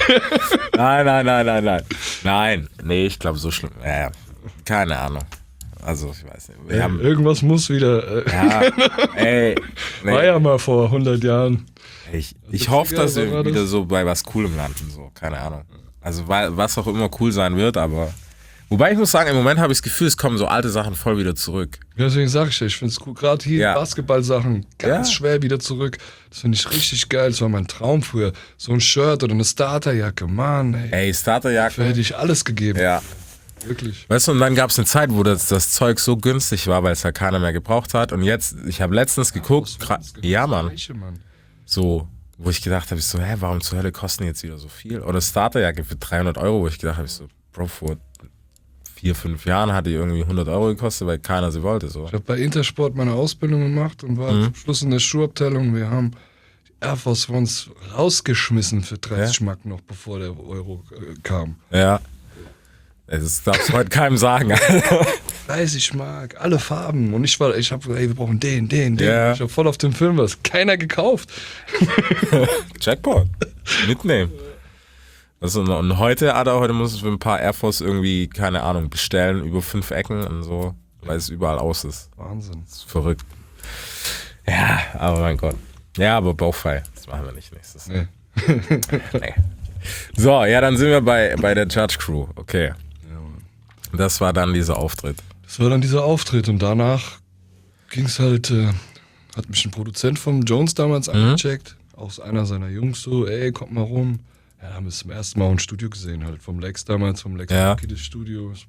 Nein. Nein, nee, ich glaube so schlimm. Ja, keine Ahnung. Also, ich weiß nicht. Irgendwas muss wieder. Nee. War ja mal vor 100 Jahren. Ich hoffe, dass wir wieder so bei was Coolem landen. So. Keine Ahnung. Also, was auch immer cool sein wird, aber. Wobei ich muss sagen, im Moment habe ich das Gefühl, es kommen so alte Sachen voll wieder zurück. Deswegen sage ich finde es cool. Gerade hier Basketball-Sachen ganz schwer wieder zurück. Das finde ich richtig geil. Das war mein Traum früher. So ein Shirt oder eine Starterjacke, Mann. Ey, Starterjacke. Dafür hätte ich alles gegeben. Ja. Wirklich. Weißt du, und dann gab es eine Zeit, wo das Zeug so günstig war, weil es ja keiner mehr gebraucht hat. Und jetzt, ich habe letztens geguckt. Ja, Mann. So, wo ich gedacht habe, warum zur Hölle kosten die jetzt wieder so viel? Oder Starterjacke für 300 €, wo ich gedacht habe, Bro, vor 4-5 Jahren hat die irgendwie 100 € gekostet, weil keiner sie wollte. So. Ich habe bei Intersport meine Ausbildung gemacht und war zum Schluss in der Schuhabteilung. Wir haben die Air Force Ones rausgeschmissen für 30 Mark noch, bevor der Euro kam. Ja. Das darfst du heute keinem sagen. 30 Mark, alle Farben. Und ich habe gesagt, wir brauchen den. Ja. Ich habe voll auf den Film was. Keiner gekauft. Jackpot. Mitnehmen. Also, und heute musst du für ein paar Air Force irgendwie, keine Ahnung, bestellen über 5 Ecken und so, weil es überall aus ist. Wahnsinn. Das ist verrückt. Ja, aber mein Gott. Ja, aber bauchfrei. Das machen wir nicht nächstes Mal. Nee. So, ja, dann sind wir bei der Judge Crew. Okay. Das war dann dieser Auftritt. Und danach ging es halt, hat mich ein Produzent vom Jones damals angecheckt, auch einer seiner Jungs so, ey, kommt mal rum. Ja, haben wir es zum ersten Mal im Studio gesehen, halt vom Lex damals, vom Lex Monkey des Studios.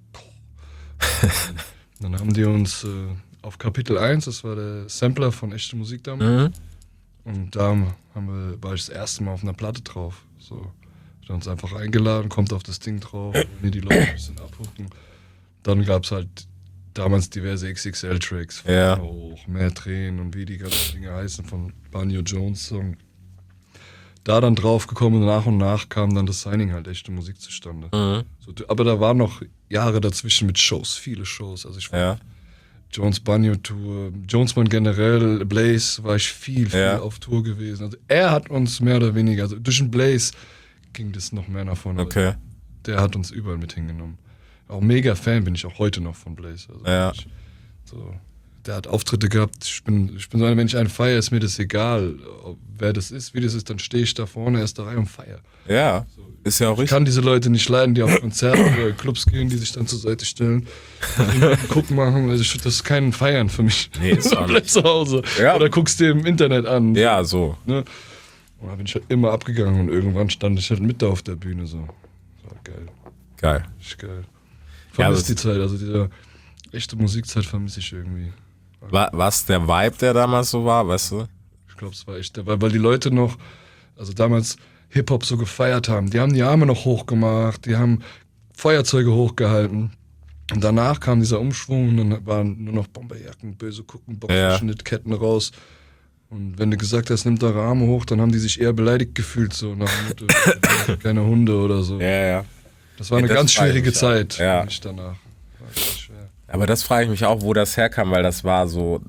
Dann haben die uns auf Kapitel 1, das war der Sampler von Echte Musik damals, und da war ich das erste Mal auf einer Platte drauf. So, hat uns einfach eingeladen, kommt auf das Ding drauf, mir die Leute ein bisschen abhucken. Dann gab es halt damals diverse XXL-Tracks, Hoch, Mehr Tränen und wie die ganzen Dinge heißen, von Banjo Jones Song. Da dann drauf gekommen und nach kam dann das Signing halt Echte Musik zustande. So, aber da waren noch Jahre dazwischen mit Shows, viele Shows. Also ich war Jones Banjo Tour, Jonesman generell, Blaze war ich viel auf Tour gewesen. Also er hat uns mehr oder weniger, also durch den Blaze ging das noch mehr nach vorne. Okay. Der hat uns überall mit hingenommen. Auch mega Fan bin ich auch heute noch von Blaze. Also der hat Auftritte gehabt. Ich bin so einer, wenn ich einen feiere, ist mir das egal, wer das ist, wie das ist, dann stehe ich da vorne, erste Reihe und feiere. Ja, ist ja auch richtig. Ich kann diese Leute nicht leiden, die auf Konzerte oder Clubs gehen, die sich dann zur Seite stellen, gucken machen. Also das ist kein Feiern für mich. Nee, ist auch nicht. Zu Hause. Ja. Oder guckst dir im Internet an. Ja, so. Ne? Und da bin ich halt immer abgegangen und irgendwann stand ich halt mit da auf der Bühne. So. Das war geil. Geil. Richtig geil. Vermisse die Zeit, also diese echte Musikzeit vermisse ich irgendwie. Was der Vibe, der damals so war, weißt du? Ich glaube, es war echt der Vibe, weil die Leute noch, also damals Hip-Hop so gefeiert haben. Die haben die Arme noch hochgemacht, die haben Feuerzeuge hochgehalten. Und danach kam dieser Umschwung und dann waren nur noch Bomberjacken, böse gucken, Boxerschnittketten raus. Und wenn du gesagt hast, nimmt eure Arme hoch, dann haben die sich eher beleidigt gefühlt, so nach dem Motto, keine Hunde oder so. Ja. Das war eine ganz schwierige Zeit für ja. mich danach. War ganz schwer. Aber das frage ich mich auch, wo das herkam, weil das war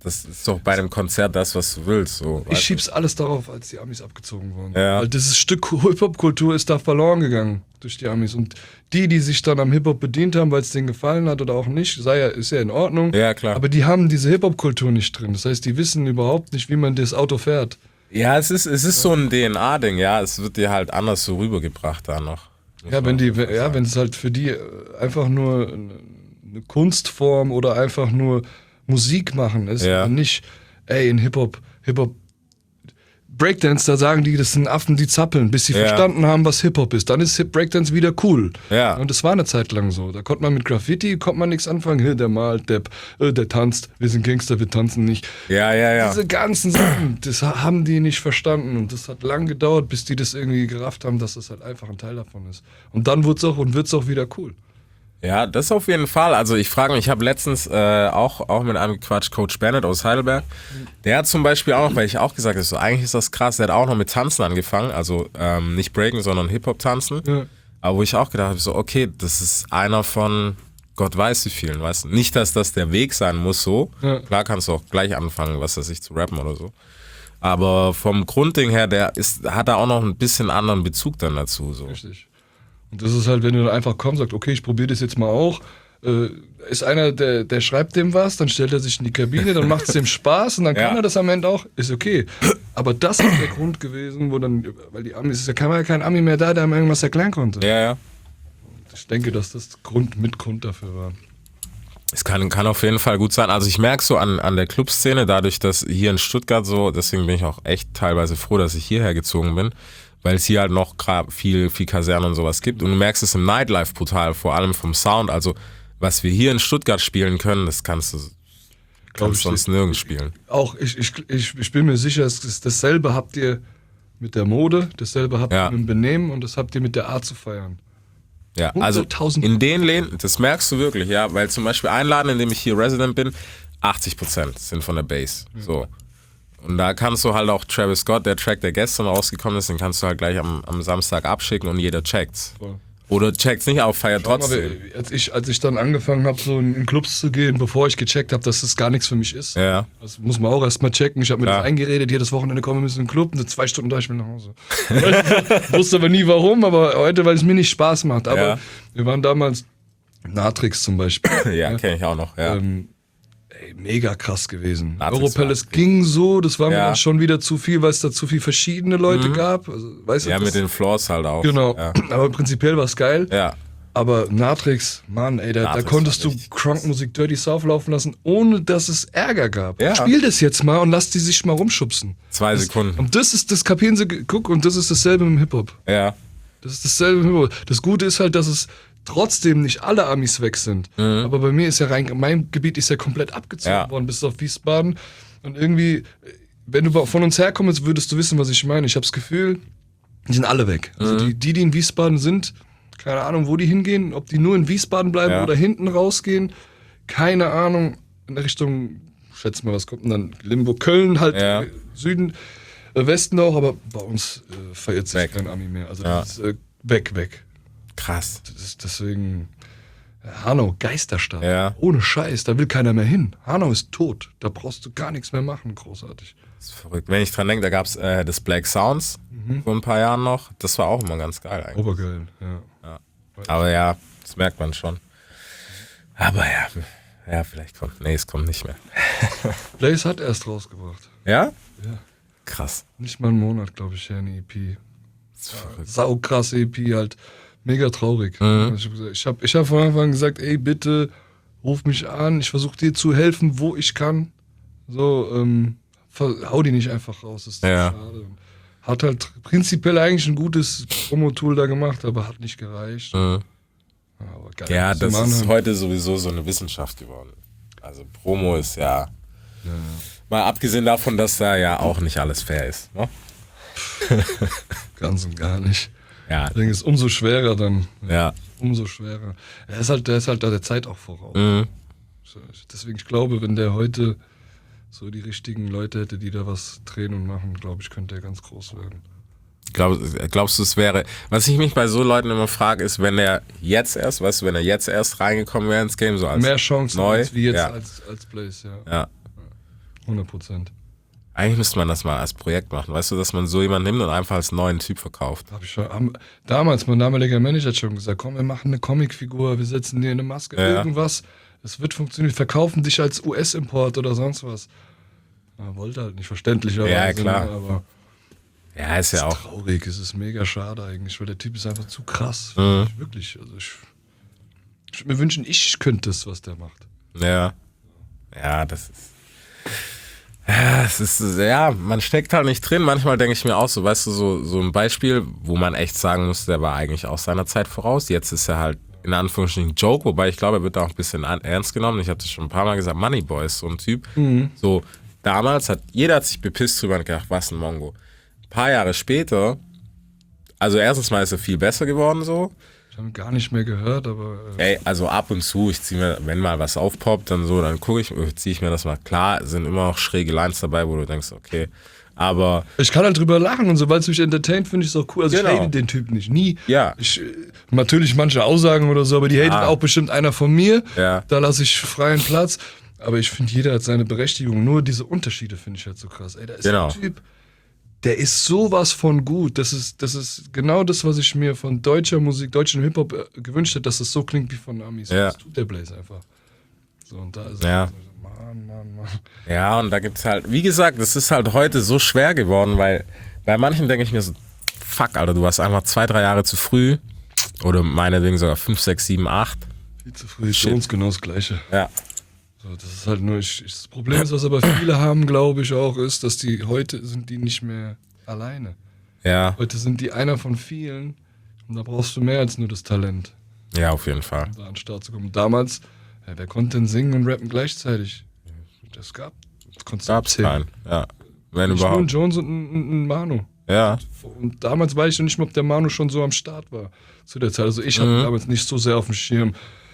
Das ist doch bei einem Konzert das, was du willst. So, Ich schieb's alles darauf, als die Amis abgezogen wurden. Ja. Weil dieses Stück Hip-Hop-Kultur ist da verloren gegangen durch die Amis. Und die sich dann am Hip-Hop bedient haben, weil es denen gefallen hat oder auch nicht, ist ja in Ordnung. Ja, klar. Aber die haben diese Hip-Hop-Kultur nicht drin. Das heißt, die wissen überhaupt nicht, wie man das Auto fährt. Ja, es ist so ein DNA-Ding, ja. Es wird dir halt anders so rübergebracht da noch. Ja, wenn es halt für die einfach nur eine Kunstform oder einfach nur Musik machen ist, und nicht, in Hip-Hop, Breakdance, da sagen die, das sind Affen, die zappeln, bis sie verstanden haben, was Hip-Hop ist. Dann ist Breakdance wieder cool. Ja. Und das war eine Zeit lang so. Da konnte man mit Graffiti nichts anfangen. Der malt, der tanzt, wir sind Gangster, wir tanzen nicht. Ja. Diese ganzen Sachen, das haben die nicht verstanden. Und das hat lang gedauert, bis die das irgendwie gerafft haben, dass das halt einfach ein Teil davon ist. Und dann wird's auch wieder cool. Ja, das auf jeden Fall. Also ich frage mich, ich habe letztens auch mit einem gequatscht, Coach Bennett aus Heidelberg. Der hat zum Beispiel auch noch, weil ich auch gesagt habe, so, eigentlich ist das krass, der hat auch noch mit Tanzen angefangen. Also nicht Breaken, sondern Hip-Hop-Tanzen. Ja. Aber wo ich auch gedacht habe, so okay, das ist einer von Gott weiß wie vielen, weißt du. Nicht, dass das der Weg sein muss so. Ja. Klar kannst du auch gleich anfangen, was weiß ich, zu rappen oder so. Aber vom Grundding her, hat er auch noch ein bisschen anderen Bezug dann dazu. So. Richtig. Und das ist halt, wenn du dann einfach kommst, sagst, okay, ich probiere das jetzt mal auch. Ist einer, der schreibt dem was, dann stellt er sich in die Kabine, dann macht es dem Spaß und dann kann er das am Ende auch, ist okay. Aber das ist der Grund gewesen, weil die Amis, es war ja kein Ami mehr da, der einem irgendwas erklären konnte. Ja. Und ich denke, dass das Grund dafür war. Es kann auf jeden Fall gut sein. Also ich merke so an der Clubszene, dadurch, dass hier in Stuttgart so, deswegen bin ich auch echt teilweise froh, dass ich hierher gezogen bin, weil es hier halt noch viel Kaserne und sowas gibt. Und du merkst es im Nightlife brutal, vor allem vom Sound. Also was wir hier in Stuttgart spielen können, das kannst du sonst nirgends spielen. Auch ich bin mir sicher, dasselbe habt ihr mit der Mode, dasselbe habt ihr mit dem Benehmen und das habt ihr mit der Art zu feiern. Ja, also in den Läden, das merkst du wirklich, ja, weil zum Beispiel ein Laden, in dem ich hier Resident bin, 80% sind von der Bass. So. Und da kannst du halt auch Travis Scott, der Track, der gestern rausgekommen ist, den kannst du halt gleich am Samstag abschicken und jeder checkt's. Voll. Oder checkt's nicht, aber feiert trotzdem. Als ich dann angefangen habe, so in Clubs zu gehen, bevor ich gecheckt habe, dass das gar nichts für mich ist. Ja. Das muss man auch erstmal checken. Ich habe mir das eingeredet, jedes Wochenende kommen wir müssen in den Club und 2 Stunden da, ich will nach Hause. Wusste aber nie warum, aber heute, weil es mir nicht Spaß macht. Aber wir waren damals Natrix zum Beispiel. Ja, kenne ich auch noch, ja. Mega krass gewesen. Europalace ging so, das war mir dann schon wieder zu viel, weil es da zu viel verschiedene Leute gab. Also, weißt du, mit den Floors halt auch. Genau, aber prinzipiell war es geil. Ja. Aber Natrix, Mann, ey, da konntest du Crunk-Musik Dirty South laufen lassen, ohne dass es Ärger gab. Ja. Spiel das jetzt mal und lass die sich mal rumschubsen. 2 Sekunden. Und das kapieren sie, guck, und das ist dasselbe im Hip-Hop. Ja. Das ist dasselbe im Hip-Hop. Das Gute ist halt, dass es trotzdem nicht alle Amis weg sind. Aber bei mir ist mein Gebiet ist ja komplett abgezogen worden, bis auf Wiesbaden. Und irgendwie, wenn du von uns herkommst, würdest du wissen, was ich meine. Ich habe das Gefühl, die sind alle weg. Also die in Wiesbaden sind, keine Ahnung, wo die hingehen, ob die nur in Wiesbaden bleiben oder hinten rausgehen, keine Ahnung, in Richtung, schätze mal, was kommt denn dann? Limburg, Köln halt, Süden, Westen auch, aber bei uns verirrt sich kein Ami mehr. Also das ist weg. Krass. Deswegen, Hanau, Geisterstadt. Ja. Ohne Scheiß, da will keiner mehr hin. Hanau ist tot, da brauchst du gar nichts mehr machen, großartig. Das ist verrückt. Wenn ich dran denke, da gab es das Black Sounds vor ein paar Jahren noch. Das war auch immer ganz geil eigentlich. Obergeil, ja. Aber ja, das merkt man schon. Aber ja, vielleicht kommt. Nee, es kommt nicht mehr. Blaze hat erst rausgebracht. Ja? Ja. Krass. Nicht mal einen Monat, glaube ich, her, eine EP. Saukrasse EP halt. Mega traurig. Ich hab von Anfang an gesagt, ey, bitte ruf mich an, ich versuche dir zu helfen, wo ich kann. So, hau die nicht einfach raus, das ist schade. Hat halt prinzipiell eigentlich ein gutes Promo-Tool da gemacht, aber hat nicht gereicht. Aber geil, ja, das ist heute sowieso so eine Wissenschaft geworden. Also Promo ist ja. Mal abgesehen davon, dass da ja auch nicht alles fair ist. Ne? Ganz und gar nicht. Ja. Deswegen ist es umso schwerer dann. Ja. Umso schwerer. Der ist halt da der Zeit auch voraus. Deswegen, ich glaube, wenn der heute so die richtigen Leute hätte, die da was drehen und machen, glaube ich, könnte er ganz groß werden. Glaubst du, es wäre, was ich mich bei so Leuten immer frage, ist, wenn er jetzt erst reingekommen wäre ins Game, so als mehr Chancen neu, als wie jetzt als Blaze, ja. 100%. Eigentlich müsste man das mal als Projekt machen, weißt du, dass man so jemanden nimmt und einfach als neuen Typ verkauft. Damals, mein damaliger Manager hat schon gesagt, komm, wir machen eine Comicfigur, wir setzen dir eine Maske, irgendwas. Es wird funktionieren, wir verkaufen dich als US-Import oder sonst was. Wollte halt nicht, verständlicherweise. Ja, klar. Aber ja, ist ja auch. Traurig, es ist mega schade eigentlich, weil der Typ ist einfach zu krass. Wirklich. Also ich würde mir wünschen, ich könnte das, was der macht. Ja. Ja, das ist. Ja, es ist, ja, man steckt halt nicht drin. Manchmal denke ich mir auch so, weißt du, so ein Beispiel, wo man echt sagen muss, der war eigentlich auch seiner Zeit voraus. Jetzt ist er halt in Anführungsstrichen Joke, wobei ich glaube, er wird auch ein bisschen ernst genommen. Ich habe das schon ein paar Mal gesagt, Moneyboy ist so ein Typ. So, damals jeder hat sich bepisst drüber und gedacht, was ein Mongo. Ein paar Jahre später, also erstens mal ist er viel besser geworden so. Ich habe gar nicht mehr gehört, aber... Ey, also ab und zu, ich ziehe mir, wenn mal was aufpoppt, dann ziehe ich mir das mal. Klar, sind immer auch schräge Lines dabei, wo du denkst, okay, aber... Ich kann halt drüber lachen und sobald es mich entertaint, finde ich es auch cool. Also ich hate den Typ nicht, nie. Ja. Natürlich manche Aussagen oder so, aber die hatet auch bestimmt einer von mir. Ja. Da lasse ich freien Platz. Aber ich finde, jeder hat seine Berechtigung. Nur diese Unterschiede finde ich halt so krass. Ey, da ist ein Typ... Der ist sowas von gut. Das ist genau das, was ich mir von deutscher Musik, deutschen Hip-Hop gewünscht hätte, dass es so klingt wie von Amis. Ja. Das tut der Blaze einfach. So, und da ist ja. Mann. Ja, und da gibt's halt, wie gesagt, das ist halt heute so schwer geworden, weil bei manchen denke ich mir so, fuck, Alter, du warst einfach 2-3 Jahre zu früh. Oder meinetwegen sogar 5, 6, 7, 8. Viel zu früh. Für uns genau das Gleiche. Ja. Das ist halt nur, das Problem ist, was aber viele haben, glaube ich auch, ist, dass heute sind die nicht mehr alleine. Ja. Heute sind die einer von vielen und da brauchst du mehr als nur das Talent. Ja, auf jeden Fall. Um da an den Start zu kommen. Damals, wer konnte denn singen und rappen gleichzeitig? Das gab's keinen. Ja. Wenn nicht überhaupt. Nur ein Jones und ein Manu. Ja. Und damals weiß ich noch nicht mal, ob der Manu schon so am Start war zu der Zeit. Also ich hatte damals nicht so sehr auf dem Schirm.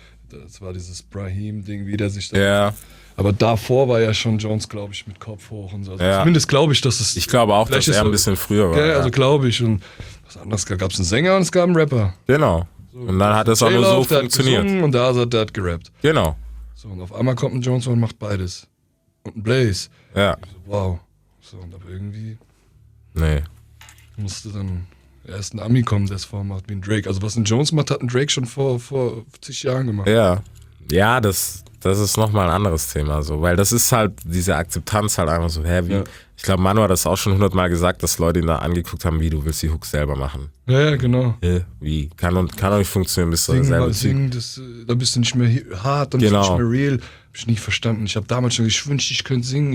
Das war dieses Brahim-Ding, wie der sich da... Ja. Aber davor war ja schon Jones, glaube ich, mit Kopf hoch und so. Also ja. Zumindest glaube ich, dass es... Ich glaube auch, dass er ein bisschen früher war. Ja, also glaube ich. Und was anderes gab es einen Sänger und es gab einen Rapper. Genau. So, und dann hat es auch nur so funktioniert. Und der hat gerappt. Genau. So, und auf einmal kommt ein Jones und macht beides. Und ein Blaze. Ja. So, wow. So, und aber irgendwie... Nee. Musste dann erst ein Ami kommen, der es vormacht, wie ein Drake. Also was ein Jones macht, hat ein Drake schon vor 50 Jahren gemacht. Ja. Ja, das ist nochmal ein anderes Thema, so, weil das ist halt diese Akzeptanz halt einfach so, ich glaube, Manu hat das auch schon 100-mal gesagt, dass Leute ihn da angeguckt haben, wie du willst die Hooks selber machen. Ja, genau. Wie? Kann doch nicht funktionieren, bist du selber Singen, da bist du nicht mehr hart, dann bist du nicht mehr real. Hab ich nie verstanden. Ich habe damals schon gewünscht, ich könnte singen,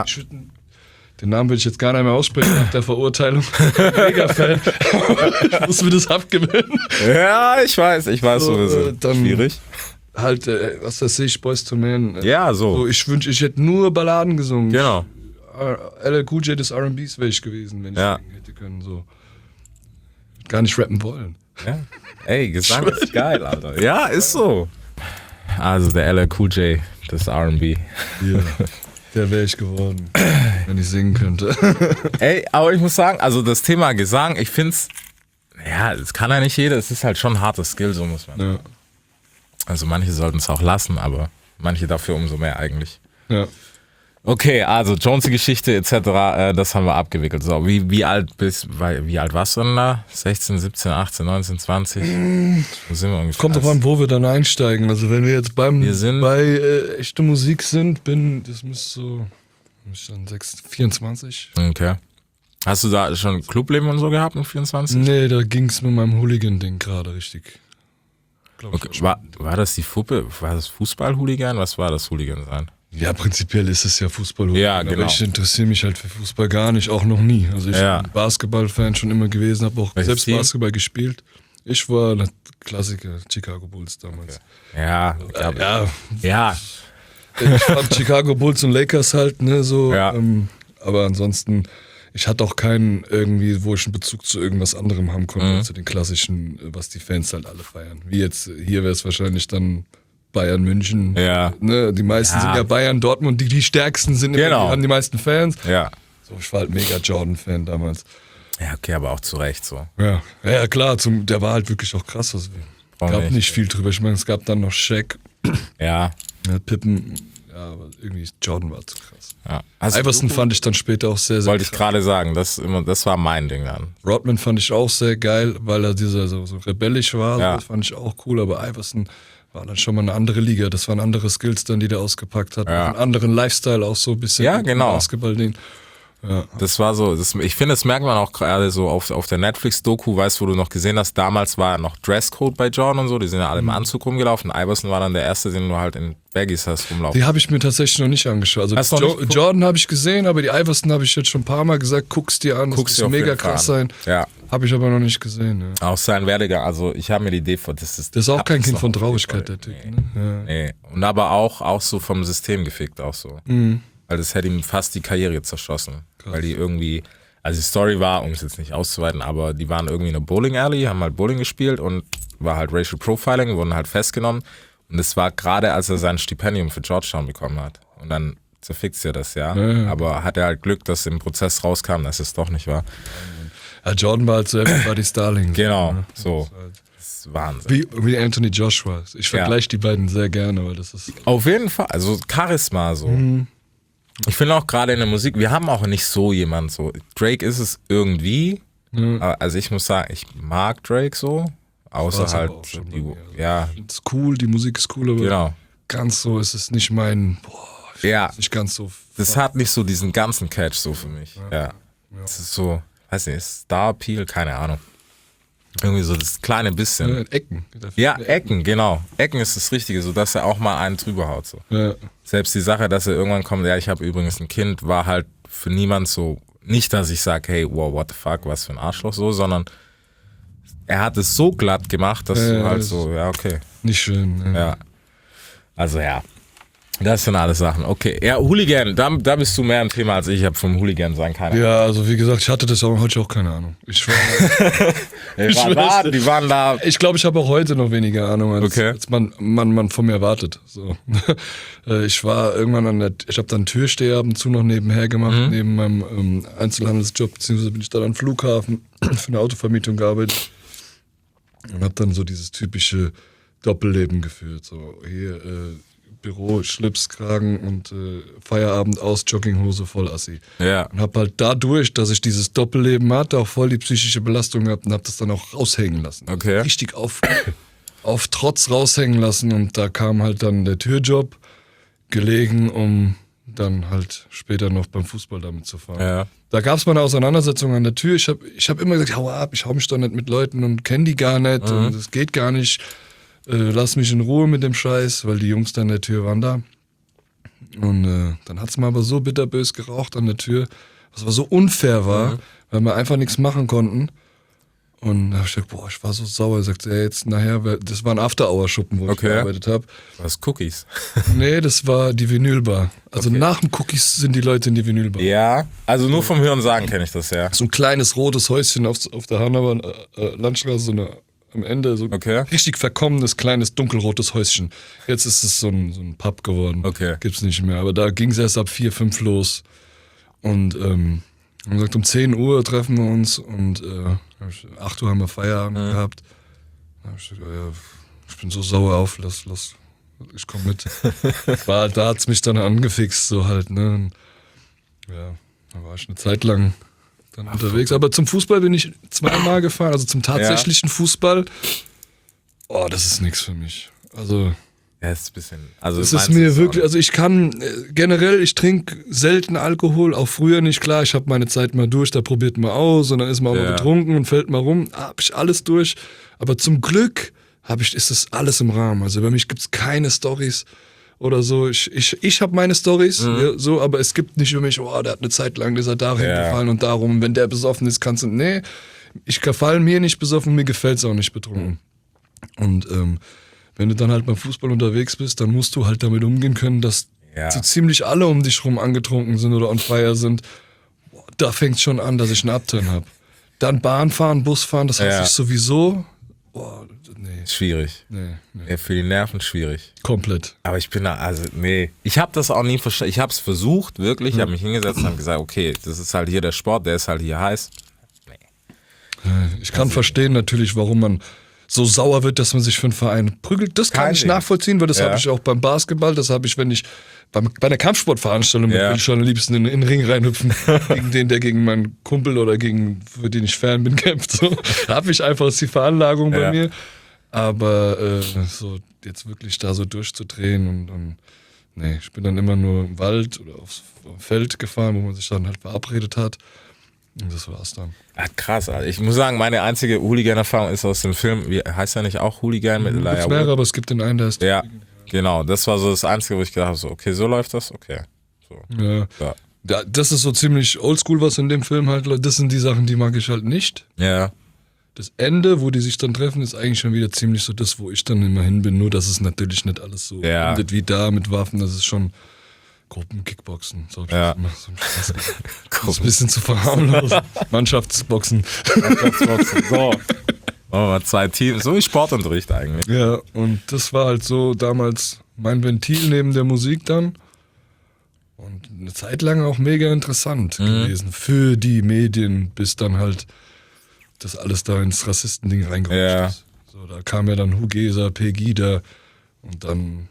den Namen will ich jetzt gar nicht mehr aussprechen nach der Verurteilung. Mega Fan. Ich muss mir das abgewöhnen. Ja, ich weiß sowieso. Schwierig. Halt, was weiß ich, Boyz II Men. Ja, so. Ich wünsche, ich hätte nur Balladen gesungen. Genau. LL Cool J des R&Bs wäre ich gewesen, wenn ich singen hätte können. So. Gar nicht rappen wollen. Ja. Ey, Gesang ist geil, Alter. Ja, ist so. Also der LL Cool J des R&B. Ja. Der wäre ich geworden, wenn ich singen könnte. Ey, aber ich muss sagen, also das Thema Gesang, ich find's, das kann ja nicht jeder, es ist halt schon ein hartes Skill, so muss man sagen. Also manche sollten es auch lassen, aber manche dafür umso mehr eigentlich. Ja. Okay, also Jonesy-Geschichte etc., das haben wir abgewickelt. So, wie alt warst du denn da? 16, 17, 18, 19, 20? Wo sind wir ungefähr? Kommt drauf an, wo wir dann einsteigen. Also wenn wir jetzt bei echte Musik sind, das müsste so 24. Okay. Hast du da schon Clubleben und so gehabt mit 24? Nee, da ging es mit meinem Hooligan-Ding gerade richtig. Okay. War das die Fuppe? War das Fußball-Hooligan? Was war das Hooligan sein? Ja, prinzipiell ist es ja Fußball. Ja, genau. Aber ich interessiere mich halt für Fußball gar nicht, auch noch nie. Also ich bin Basketball-Fan schon immer gewesen, habe auch selbst Basketball gespielt. Ich war ein Klassiker, Chicago Bulls damals. Ja. Ich fand Chicago Bulls und Lakers halt, ne, so. Ja. Aber ansonsten, ich hatte auch keinen irgendwie, wo ich einen Bezug zu irgendwas anderem haben konnte, zu den klassischen, was die Fans halt alle feiern. Wie jetzt, hier wäre es wahrscheinlich dann Bayern München. Ja. Ne, die meisten sind ja Bayern, Dortmund, die stärksten sind immer, die haben die meisten Fans. Ja. So, ich war halt mega Jordan-Fan damals. Ja, okay, aber auch zu Recht so. Ja klar, der war halt wirklich auch krass. Es gab nicht viel drüber. Ich meine, es gab dann noch Shaq. Ja. Pippen. Ja, aber irgendwie Jordan war zu krass. Ja. Also Iverson fand ich dann später auch sehr, sehr wollte ich gerade sagen, das war mein Ding dann. Rodman fand ich auch sehr geil, weil er so rebellisch war. Ja. Das fand ich auch cool, aber Iverson war dann schon mal eine andere Liga. Das waren andere Skills dann, die der ausgepackt hat. Ja. Einen anderen Lifestyle auch so ein bisschen. Ja, genau. Basketball-Ding. Ja. Das war so, ich finde, das merkt man auch gerade so auf der Netflix-Doku, weißt du, wo du noch gesehen hast, damals war ja noch Dresscode bei Jordan und so, die sind ja alle im Anzug rumgelaufen. Iverson war dann der Erste, den du halt in Baggies hast rumlaufen. Die habe ich mir tatsächlich noch nicht angeschaut. Also Jordan habe ich gesehen, aber die Iverson habe ich jetzt schon ein paar Mal gesagt, guck's dir an, das muss mega krass sein. Ja. Habe ich aber noch nicht gesehen. Ja. Auch sein Werdegang, also ich habe mir die Idee vor, das ist auch kein Kind von Traurigkeit, der Typ. Nee. Ne? Ja. Nee. Und aber auch so vom System gefickt, auch so. Weil das hätte ihm fast die Karriere zerschossen. Krass. Weil die irgendwie, also die Story war, um es jetzt nicht auszuweiten, aber die waren irgendwie in einer Bowling Alley, haben halt Bowling gespielt und war halt Racial Profiling, wurden halt festgenommen. Und es war gerade, als er sein Stipendium für Georgetown bekommen hat. Und dann zerfickt ja das, ja. Aber hat er halt Glück, dass im Prozess rauskam, dass es doch nicht war. Ja, Jordan war halt so Everybody's Darling. Genau, ne? so. Das ist Wahnsinn. Wie Anthony Joshua. Ich vergleiche die beiden sehr gerne, weil das ist... Auf jeden Fall, also Charisma so. Ich finde auch gerade in der Musik, wir haben auch nicht so jemand so. Drake ist es irgendwie, aber also ich muss sagen, ich mag Drake so, außer halt ist cool, die Musik ist cool, aber genau. Ganz so ist es nicht mein, nicht ganz so. Das hat nicht so diesen ganzen Catch so für mich. Ja. Das ist so, weiß nicht, Star Appeal, keine Ahnung. Irgendwie so das kleine bisschen. Ecken. Ja, Ecken, genau. Ecken ist das Richtige, so dass er auch mal einen drüber haut. So. Ja. Selbst die Sache, dass er irgendwann kommt, ja, ich habe übrigens ein Kind, war halt für niemand so, nicht, dass ich sage, hey, wow, what the fuck, was für ein Arschloch so, sondern er hat es so glatt gemacht, dass du halt so, ja, okay. Nicht schön. Ja. Also ja. Das sind alles Sachen. Okay. Ja, Hooligan, da bist du mehr im Thema als ich. habe vom Hooligan sein, keine Ahnung. Ja, also wie gesagt, ich hatte das auch heute auch keine Ahnung. Ich war die waren da. Ich glaube, ich habe auch heute noch weniger Ahnung, als man von mir erwartet. So. Ich war irgendwann ich habe dann einen Türsteher ab und zu noch nebenher gemacht, neben meinem Einzelhandelsjob, beziehungsweise bin ich dann am Flughafen für eine Autovermietung gearbeitet und habe dann so dieses typische Doppelleben geführt. So hier Büro, Schlips, Kragen und Feierabend aus, Jogginghose, voll assi. Ja. Und hab halt dadurch, dass ich dieses Doppelleben hatte, auch voll die psychische Belastung gehabt und hab das dann auch raushängen lassen. Okay. Richtig auf Trotz raushängen lassen und da kam halt dann der Türjob gelegen, um dann halt später noch beim Fußball damit zu fahren. Ja. Da gab es mal eine Auseinandersetzung an der Tür. Ich hab immer gesagt, hau ab, ich hau mich doch nicht mit Leuten und kenne die gar nicht und das geht gar nicht. Lass mich in Ruhe mit dem Scheiß, weil die Jungs da an der Tür waren da. Und dann hat's mal aber so bitterbös geraucht an der Tür, was aber so unfair war, weil wir einfach nichts machen konnten. Und da hab ich gesagt, boah, ich war so sauer. Er sagt, jetzt nachher, das war ein After-Hour-Schuppen, wo ich gearbeitet habe. Was, Cookies? Nee, das war die Vinylbar. Also nach dem Cookies sind die Leute in die Vinylbar. Ja, also nur vom Hören sagen kenne ich das, ja. So ein kleines rotes Häuschen auf der Hanauer Landstraße, so eine am Ende so richtig verkommenes, kleines, dunkelrotes Häuschen. Jetzt ist es so ein Pub geworden. Okay. Gibt's nicht mehr. Aber da ging es erst ab 4, 5 los. Und haben gesagt, um 10 Uhr treffen wir uns und 8 Uhr haben wir Feierabend gehabt. Da hab ich gesagt, ja, ich bin so sauer auf, lass, ich komm mit. Da hat's mich dann angefixt, so halt, ne. Und, ja, da war ich eine Zeit lang dann unterwegs. Aber zum Fußball bin ich 2-mal gefahren, also zum tatsächlichen Fußball. Oh, das ist nichts für mich. Also. Ja, ist ein bisschen. Also es ist mir wirklich, also ich kann generell, ich trinke selten Alkohol, auch früher nicht, klar, ich habe meine Zeit mal durch, da probiert man aus und dann ist man auch mal betrunken und fällt mal rum, hab ich alles durch. Aber zum Glück ist das alles im Rahmen. Also bei mir gibt's keine Storys oder so. Ich habe meine Storys, so, aber es gibt nicht für mich, oh, der hat eine Zeit lang, ist er darin gefallen und darum, wenn der besoffen ist, kannst du, nee, ich gefall mir nicht besoffen, mir gefällt's auch nicht betrunken. Und wenn du dann halt beim Fußball unterwegs bist, dann musst du halt damit umgehen können, dass so ziemlich alle um dich rum angetrunken sind oder on fire sind. Boah, da fängt's schon an, dass ich einen Upturn habe. Dann Bahn fahren, Bus fahren, das hasse ich sowieso. Boah, nee. Schwierig. Nee. Ja, für die Nerven schwierig. Komplett. Aber ich bin da, also nee. Ich habe das auch nie verstanden. Ich habe es versucht, wirklich. Ich habe mich hingesetzt und habe gesagt, okay, das ist halt hier der Sport, der ist halt hier heiß. Ich kann verstehen natürlich, warum man so sauer wird, dass man sich für einen Verein prügelt. Das kann ich nachvollziehen, weil das habe ich auch beim Basketball, das habe ich, wenn ich bei einer Kampfsportveranstaltung will ich schon am liebsten in den Ring reinhüpfen, gegen den, der gegen meinen Kumpel oder für den ich Fan bin, kämpft. So. Da habe ich einfach, ist die Veranlagung bei mir. Aber so jetzt wirklich da so durchzudrehen und nee, ich bin dann immer nur im Wald oder aufs Feld gefahren, wo man sich dann halt verabredet hat. Und das war's dann. Ach, krass, Alter. Ich muss sagen, meine einzige Hooligan-Erfahrung ist aus dem Film, wie heißt er nicht auch Hooligan mit Elijah Wood? Mehrere, aber es gibt den einen, der ist... Ja, genau. Das war so das Einzige, wo ich gedacht habe, so, okay, so läuft das, okay. So. Ja. Das ist so ziemlich oldschool, was in dem Film halt, das sind die Sachen, die mag ich halt nicht. Ja. Das Ende, wo die sich dann treffen, ist eigentlich schon wieder ziemlich so das, wo ich dann immer hin bin. Nur, dass es natürlich nicht alles so endet wie da mit Waffen. Das ist schon Gruppenkickboxen. So, das ist ein bisschen zu verharmlosen. Mannschaftsboxen. So. Oh, 2 Teams. So wie Sportunterricht eigentlich. Ja, und das war halt so damals mein Ventil neben der Musik dann. Und eine Zeit lang auch mega interessant gewesen für die Medien, bis dann halt das alles da ins Rassistending reingerutscht ist. So, da kam ja dann Hugesa, Pegida und dann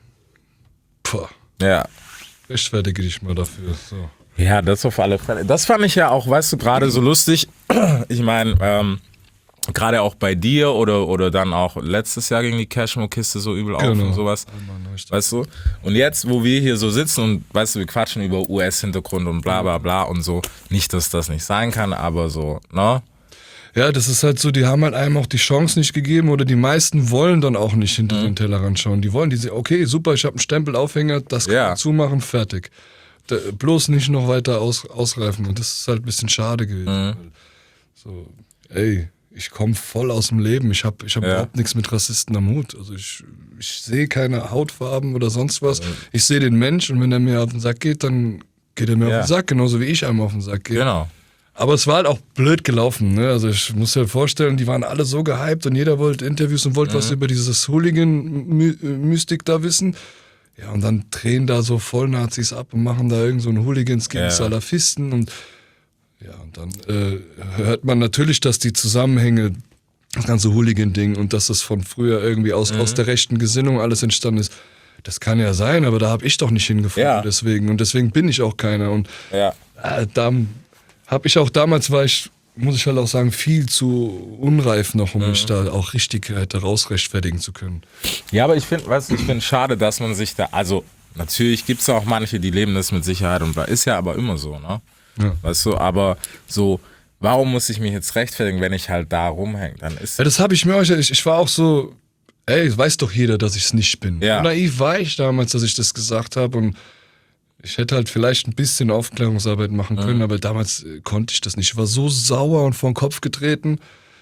rechtfertige dich mal dafür. So. Ja, das auf alle Fälle. Das fand ich ja auch, weißt du, gerade so lustig. Ich meine, gerade auch bei dir oder dann auch letztes Jahr ging die Cashmo-Kiste so übel auf und sowas. Weißt du? Und jetzt, wo wir hier so sitzen und, weißt du, wir quatschen über US-Hintergrund und bla bla bla und so. Nicht, dass das nicht sein kann, aber so, ne? Ja, das ist halt so, die haben halt einem auch die Chance nicht gegeben oder die meisten wollen dann auch nicht hinter den Tellerrand schauen. Die wollen, die sagen, okay, super, ich habe einen Stempelaufhänger, das kann ich zumachen, fertig. Bloß nicht noch weiter ausreifen und das ist halt ein bisschen schade gewesen. So, ey, ich komme voll aus dem Leben, ich hab überhaupt nichts mit Rassisten am Hut. Also ich sehe keine Hautfarben oder sonst was. Ich sehe den Mensch und wenn er mir auf den Sack geht, dann geht er mir auf den Sack, genauso wie ich einem auf den Sack gehe. Genau. Aber es war halt auch blöd gelaufen, ne? Also ich muss dir vorstellen, die waren alle so gehypt und jeder wollte Interviews und wollte was über dieses Hooligan-Mystik da wissen. Ja, und dann drehen da so Vollnazis ab und machen da irgend so einen Hooligans gegen Salafisten und dann hört man natürlich, dass die Zusammenhänge, das ganze Hooligan-Ding und dass das von früher irgendwie aus der rechten Gesinnung alles entstanden ist. Das kann ja sein, aber da habe ich doch nicht hingefunden deswegen bin ich auch keiner und da habe ich auch damals, muss ich halt auch sagen, viel zu unreif noch, um mich da auch richtig hätte rausrechtfertigen zu können. Ja, aber ich finde schade, dass man sich da, also natürlich gibt es auch manche, die leben das mit Sicherheit und ist ja aber immer so, ne? Ja. Weißt du, aber so, warum muss ich mich jetzt rechtfertigen, wenn ich halt da rumhänge? Dann ist das habe ich mir auch, ich war auch so, ey, weiß doch jeder, dass ich es nicht bin. Ja. So naiv war ich damals, dass ich das gesagt habe und ich hätte halt vielleicht ein bisschen Aufklärungsarbeit machen können, aber damals konnte ich das nicht. Ich war so sauer und vor den Kopf getreten.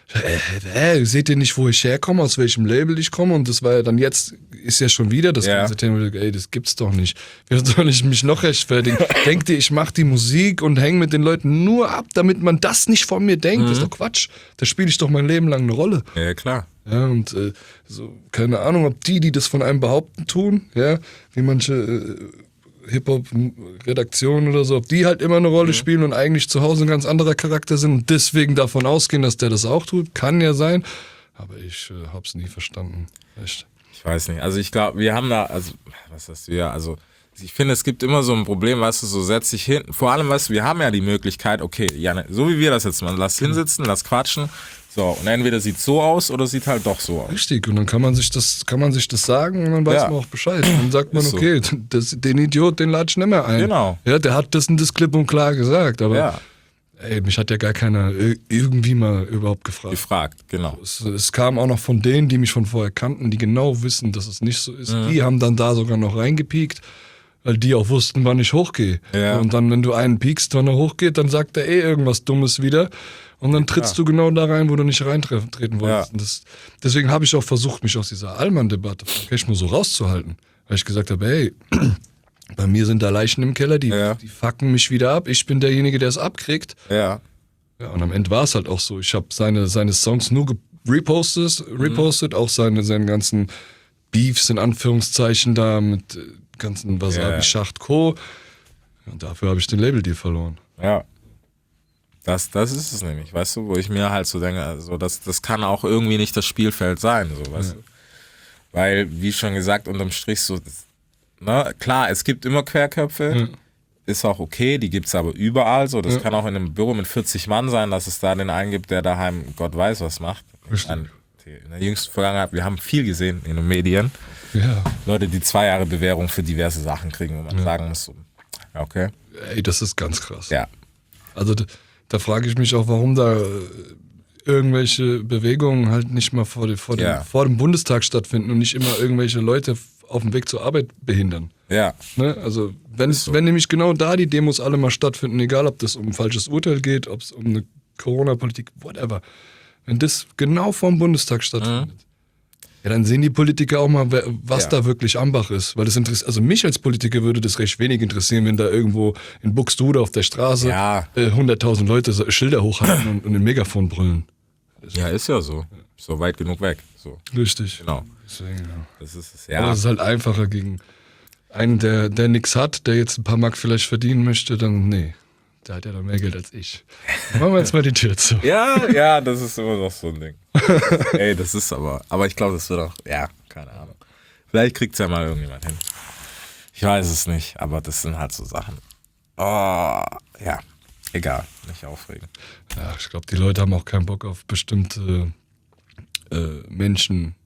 Seht ihr nicht, wo ich herkomme, aus welchem Label ich komme? Und das war ja dann jetzt, ist ja schon wieder das ganze Thema, ey, das gibt's doch nicht. Wie soll ich mich noch rechtfertigen? Denkt ihr, ich mache die Musik und hänge mit den Leuten nur ab, damit man das nicht von mir denkt? Das ist doch Quatsch. Da spiele ich doch mein Leben lang eine Rolle. Ja, klar. Ja, und so, keine Ahnung, ob die das von einem behaupten tun, ja, wie manche Hip-Hop-Redaktionen oder so, ob die halt immer eine Rolle spielen und eigentlich zu Hause ein ganz anderer Charakter sind und deswegen davon ausgehen, dass der das auch tut. Kann ja sein, aber ich hab's nie verstanden. Echt. Ich weiß nicht. Also ich glaube, wir haben da, also, was hast du ja, also ich finde, es gibt immer so ein Problem, weißt du, so setz dich hin. Vor allem, weißt du, wir haben ja die Möglichkeit, okay, ja, so wie wir das jetzt machen, lass hinsitzen, lass quatschen. So, und entweder sieht so aus oder sieht halt doch so aus. Richtig, und dann kann man sich das sagen und dann weiß man auch Bescheid. Dann sagt man, okay, den Idiot, den lade ich nicht mehr ein. Genau. Ja, der hat das und das klipp und klar gesagt, aber ey, mich hat ja gar keiner irgendwie mal überhaupt gefragt. Genau. Es kam auch noch von denen, die mich von vorher kannten, die genau wissen, dass es nicht so ist. Die haben dann da sogar noch reingepiekt, weil die auch wussten, wann ich hochgehe. Ja. Und dann, wenn du einen piekst, wann er hochgeht, dann sagt er irgendwas Dummes wieder. Und dann trittst du genau da rein, wo du nicht reintreten wolltest. Ja. Deswegen habe ich auch versucht, mich aus dieser Allmann-Debatte von Cashmo so rauszuhalten. Weil ich gesagt habe, hey, bei mir sind da Leichen im Keller, die fucken mich wieder ab. Ich bin derjenige, der es abkriegt. Ja. Ja, und am Ende war es halt auch so. Ich habe seine Songs nur repostet, auch seine ganzen Beefs in Anführungszeichen da mit ganzen Wasabi, Schacht, Co. Und dafür habe ich den Label-Deal verloren. Ja. Das ist es nämlich, weißt du, wo ich mir halt so denke, also das kann auch irgendwie nicht das Spielfeld sein, so, weißt du. Weil, wie schon gesagt, unterm Strich so, ne, klar, es gibt immer Querköpfe, ist auch okay, die gibt's aber überall so. Das kann auch in einem Büro mit 40 Mann sein, dass es da den einen gibt, der daheim Gott weiß was macht. In der jüngsten Vergangenheit, wir haben viel gesehen in den Medien. Ja. Leute, die 2 Jahre Bewährung für diverse Sachen kriegen, wo man sagen muss, so, okay. Ey, das ist ganz krass. Ja. Also da frage ich mich auch, warum da irgendwelche Bewegungen halt nicht mal vor dem Bundestag stattfinden und nicht immer irgendwelche Leute auf dem Weg zur Arbeit behindern. Ja. Ne? Also wenn nämlich genau da die Demos alle mal stattfinden, egal ob das um ein falsches Urteil geht, ob es um eine Corona-Politik, whatever, wenn das genau vor dem Bundestag stattfindet, ja, dann sehen die Politiker auch mal, was da wirklich Ambach ist. Weil das interessiert, also mich als Politiker würde das recht wenig interessieren, wenn da irgendwo in Buxtehude auf der Straße 100.000 Leute Schilder hochhalten und ein Megafon brüllen. Ja, ist ja so. So weit genug weg. So. Richtig. Genau. Deswegen, ja. Das ist es, Aber es ist halt einfacher gegen einen, der nichts hat, der jetzt ein paar Mark vielleicht verdienen möchte, dann nee. Der hat ja noch mehr Geld als ich. Machen wir jetzt mal die Tür zu. Ja, das ist immer noch so ein Ding. Ey, das ist aber ich glaube, das wird auch, keine Ahnung. Vielleicht kriegt es ja mal irgendjemand hin. Ich weiß es nicht, aber das sind halt so Sachen. Oh, ja, egal, nicht aufregen. Ja, ich glaube, die Leute haben auch keinen Bock auf bestimmte Menschen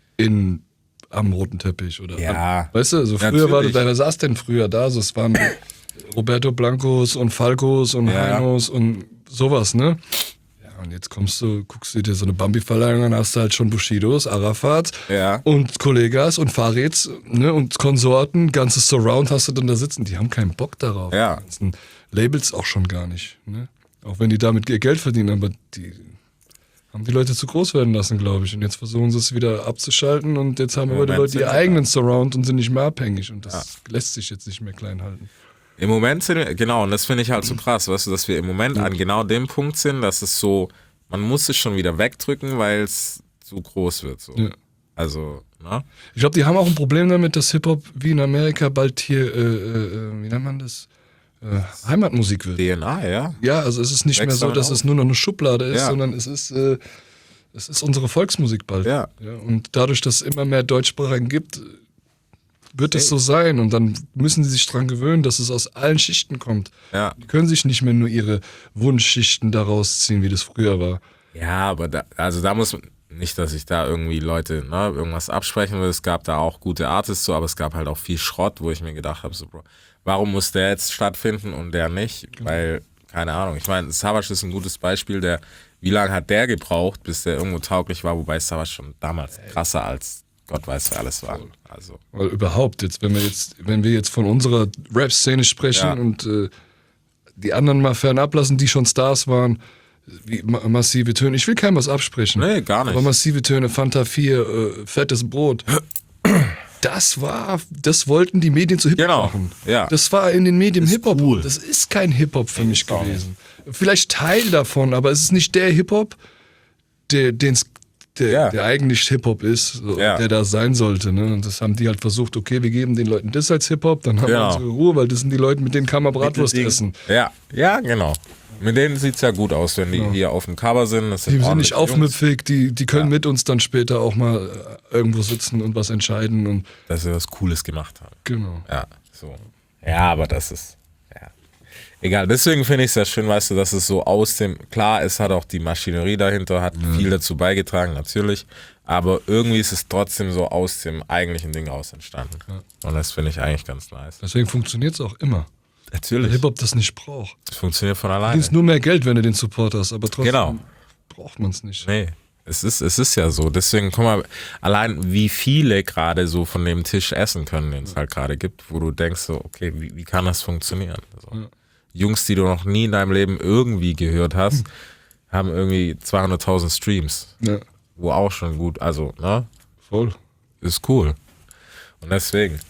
am roten Teppich oder weißt du, also früher wer saß denn früher da? Also es waren Roberto Blancos und Falcos und Heinos und sowas, ne? Ja, und jetzt guckst du dir so eine Bambi-Verleihung an, hast du halt schon Bushidos, Arafat und Kollegas und Farids, ne? Und Konsorten, ganzes Surround hast du dann da sitzen. Die haben keinen Bock darauf. Ja. Die ganzen Labels auch schon gar nicht, ne? Auch wenn die damit ihr Geld verdienen, aber die haben die Leute zu groß werden lassen, glaube ich. Und jetzt versuchen sie es wieder abzuschalten und jetzt haben aber die Leute ihr eigenen Surround und sind nicht mehr abhängig. Und das lässt sich jetzt nicht mehr klein halten. Im Moment sind wir, genau, und das finde ich halt so krass, weißt du, dass wir im Moment an genau dem Punkt sind, dass es so, man muss es schon wieder wegdrücken, weil es zu groß wird. So. Ja. Also, ne? Ich glaube, die haben auch ein Problem damit, dass Hip-Hop wie in Amerika bald hier, wie nennt man das? Heimatmusik wird. DNA, ja. Ja, also es ist nicht mehr so, dass es nur noch eine Schublade ist, sondern es ist unsere Volksmusik bald. Ja. Und dadurch, dass es immer mehr Deutschsprachigen gibt, wird es so sein. Und dann müssen sie sich dran gewöhnen, dass es aus allen Schichten kommt. Ja. Die können sich nicht mehr nur ihre Wunschschichten daraus ziehen, wie das früher war. Ja, aber da muss man, nicht, dass ich da irgendwie Leute irgendwas absprechen will, es gab da auch gute Artists so, aber es gab halt auch viel Schrott, wo ich mir gedacht habe, so, Bro, warum muss der jetzt stattfinden und der nicht? Weil, keine Ahnung, ich meine, Savage ist ein gutes Beispiel, wie lange hat der gebraucht, bis der irgendwo tauglich war, wobei Savage schon damals krasser als Gott weiß, wer alles war. Also. Weil überhaupt, wenn wir jetzt von unserer Rap-Szene sprechen und die anderen mal fernab lassen, die schon Stars waren, wie Massive Töne, ich will keinem was absprechen. Nee, gar nicht. Aber Massive Töne, Fanta 4, fettes Brot. Das wollten die Medien zu Hip-Hop machen. Ja. Das war in den Medien ist Hip-Hop. Cool. Das ist kein Hip-Hop für mich gewesen. Vielleicht Teil davon, aber es ist nicht der Hip-Hop, der eigentlich Hip-Hop ist, der da sein sollte. Ne? Und das haben die halt versucht, okay, wir geben den Leuten das als Hip-Hop, dann haben wir unsere Ruhe, weil das sind die Leute, mit denen kann man Bratwurst essen. Ja, genau. Mit denen sieht es ja gut aus, wenn die hier auf dem Cover sind. Das die sind nicht aufmüpfig, die können mit uns dann später auch mal irgendwo sitzen und was entscheiden. Und dass wir was Cooles gemacht haben. Genau. Ja, so. Ja, aber das ist, egal. Deswegen finde ich es ja schön, weißt du, dass es so klar, es hat auch die Maschinerie dahinter, hat viel dazu beigetragen, natürlich. Aber irgendwie ist es trotzdem so aus dem eigentlichen Ding raus entstanden. Ja. Und das finde ich eigentlich ganz nice. Deswegen funktioniert es auch immer. Natürlich. Weil Hip-Hop das nicht braucht. Es funktioniert von alleine. Du verdienst nur mehr Geld, wenn du den Support hast, aber trotzdem braucht man es nicht. Nee, es ist ja so. Deswegen, guck mal, allein wie viele gerade so von dem Tisch essen können, den es halt gerade gibt, wo du denkst so, okay, wie kann das funktionieren? So. Ja. Jungs, die du noch nie in deinem Leben irgendwie gehört hast, haben irgendwie 200.000 Streams. Ja. Wo auch schon gut, also, ne? Voll. Ist cool. Und deswegen.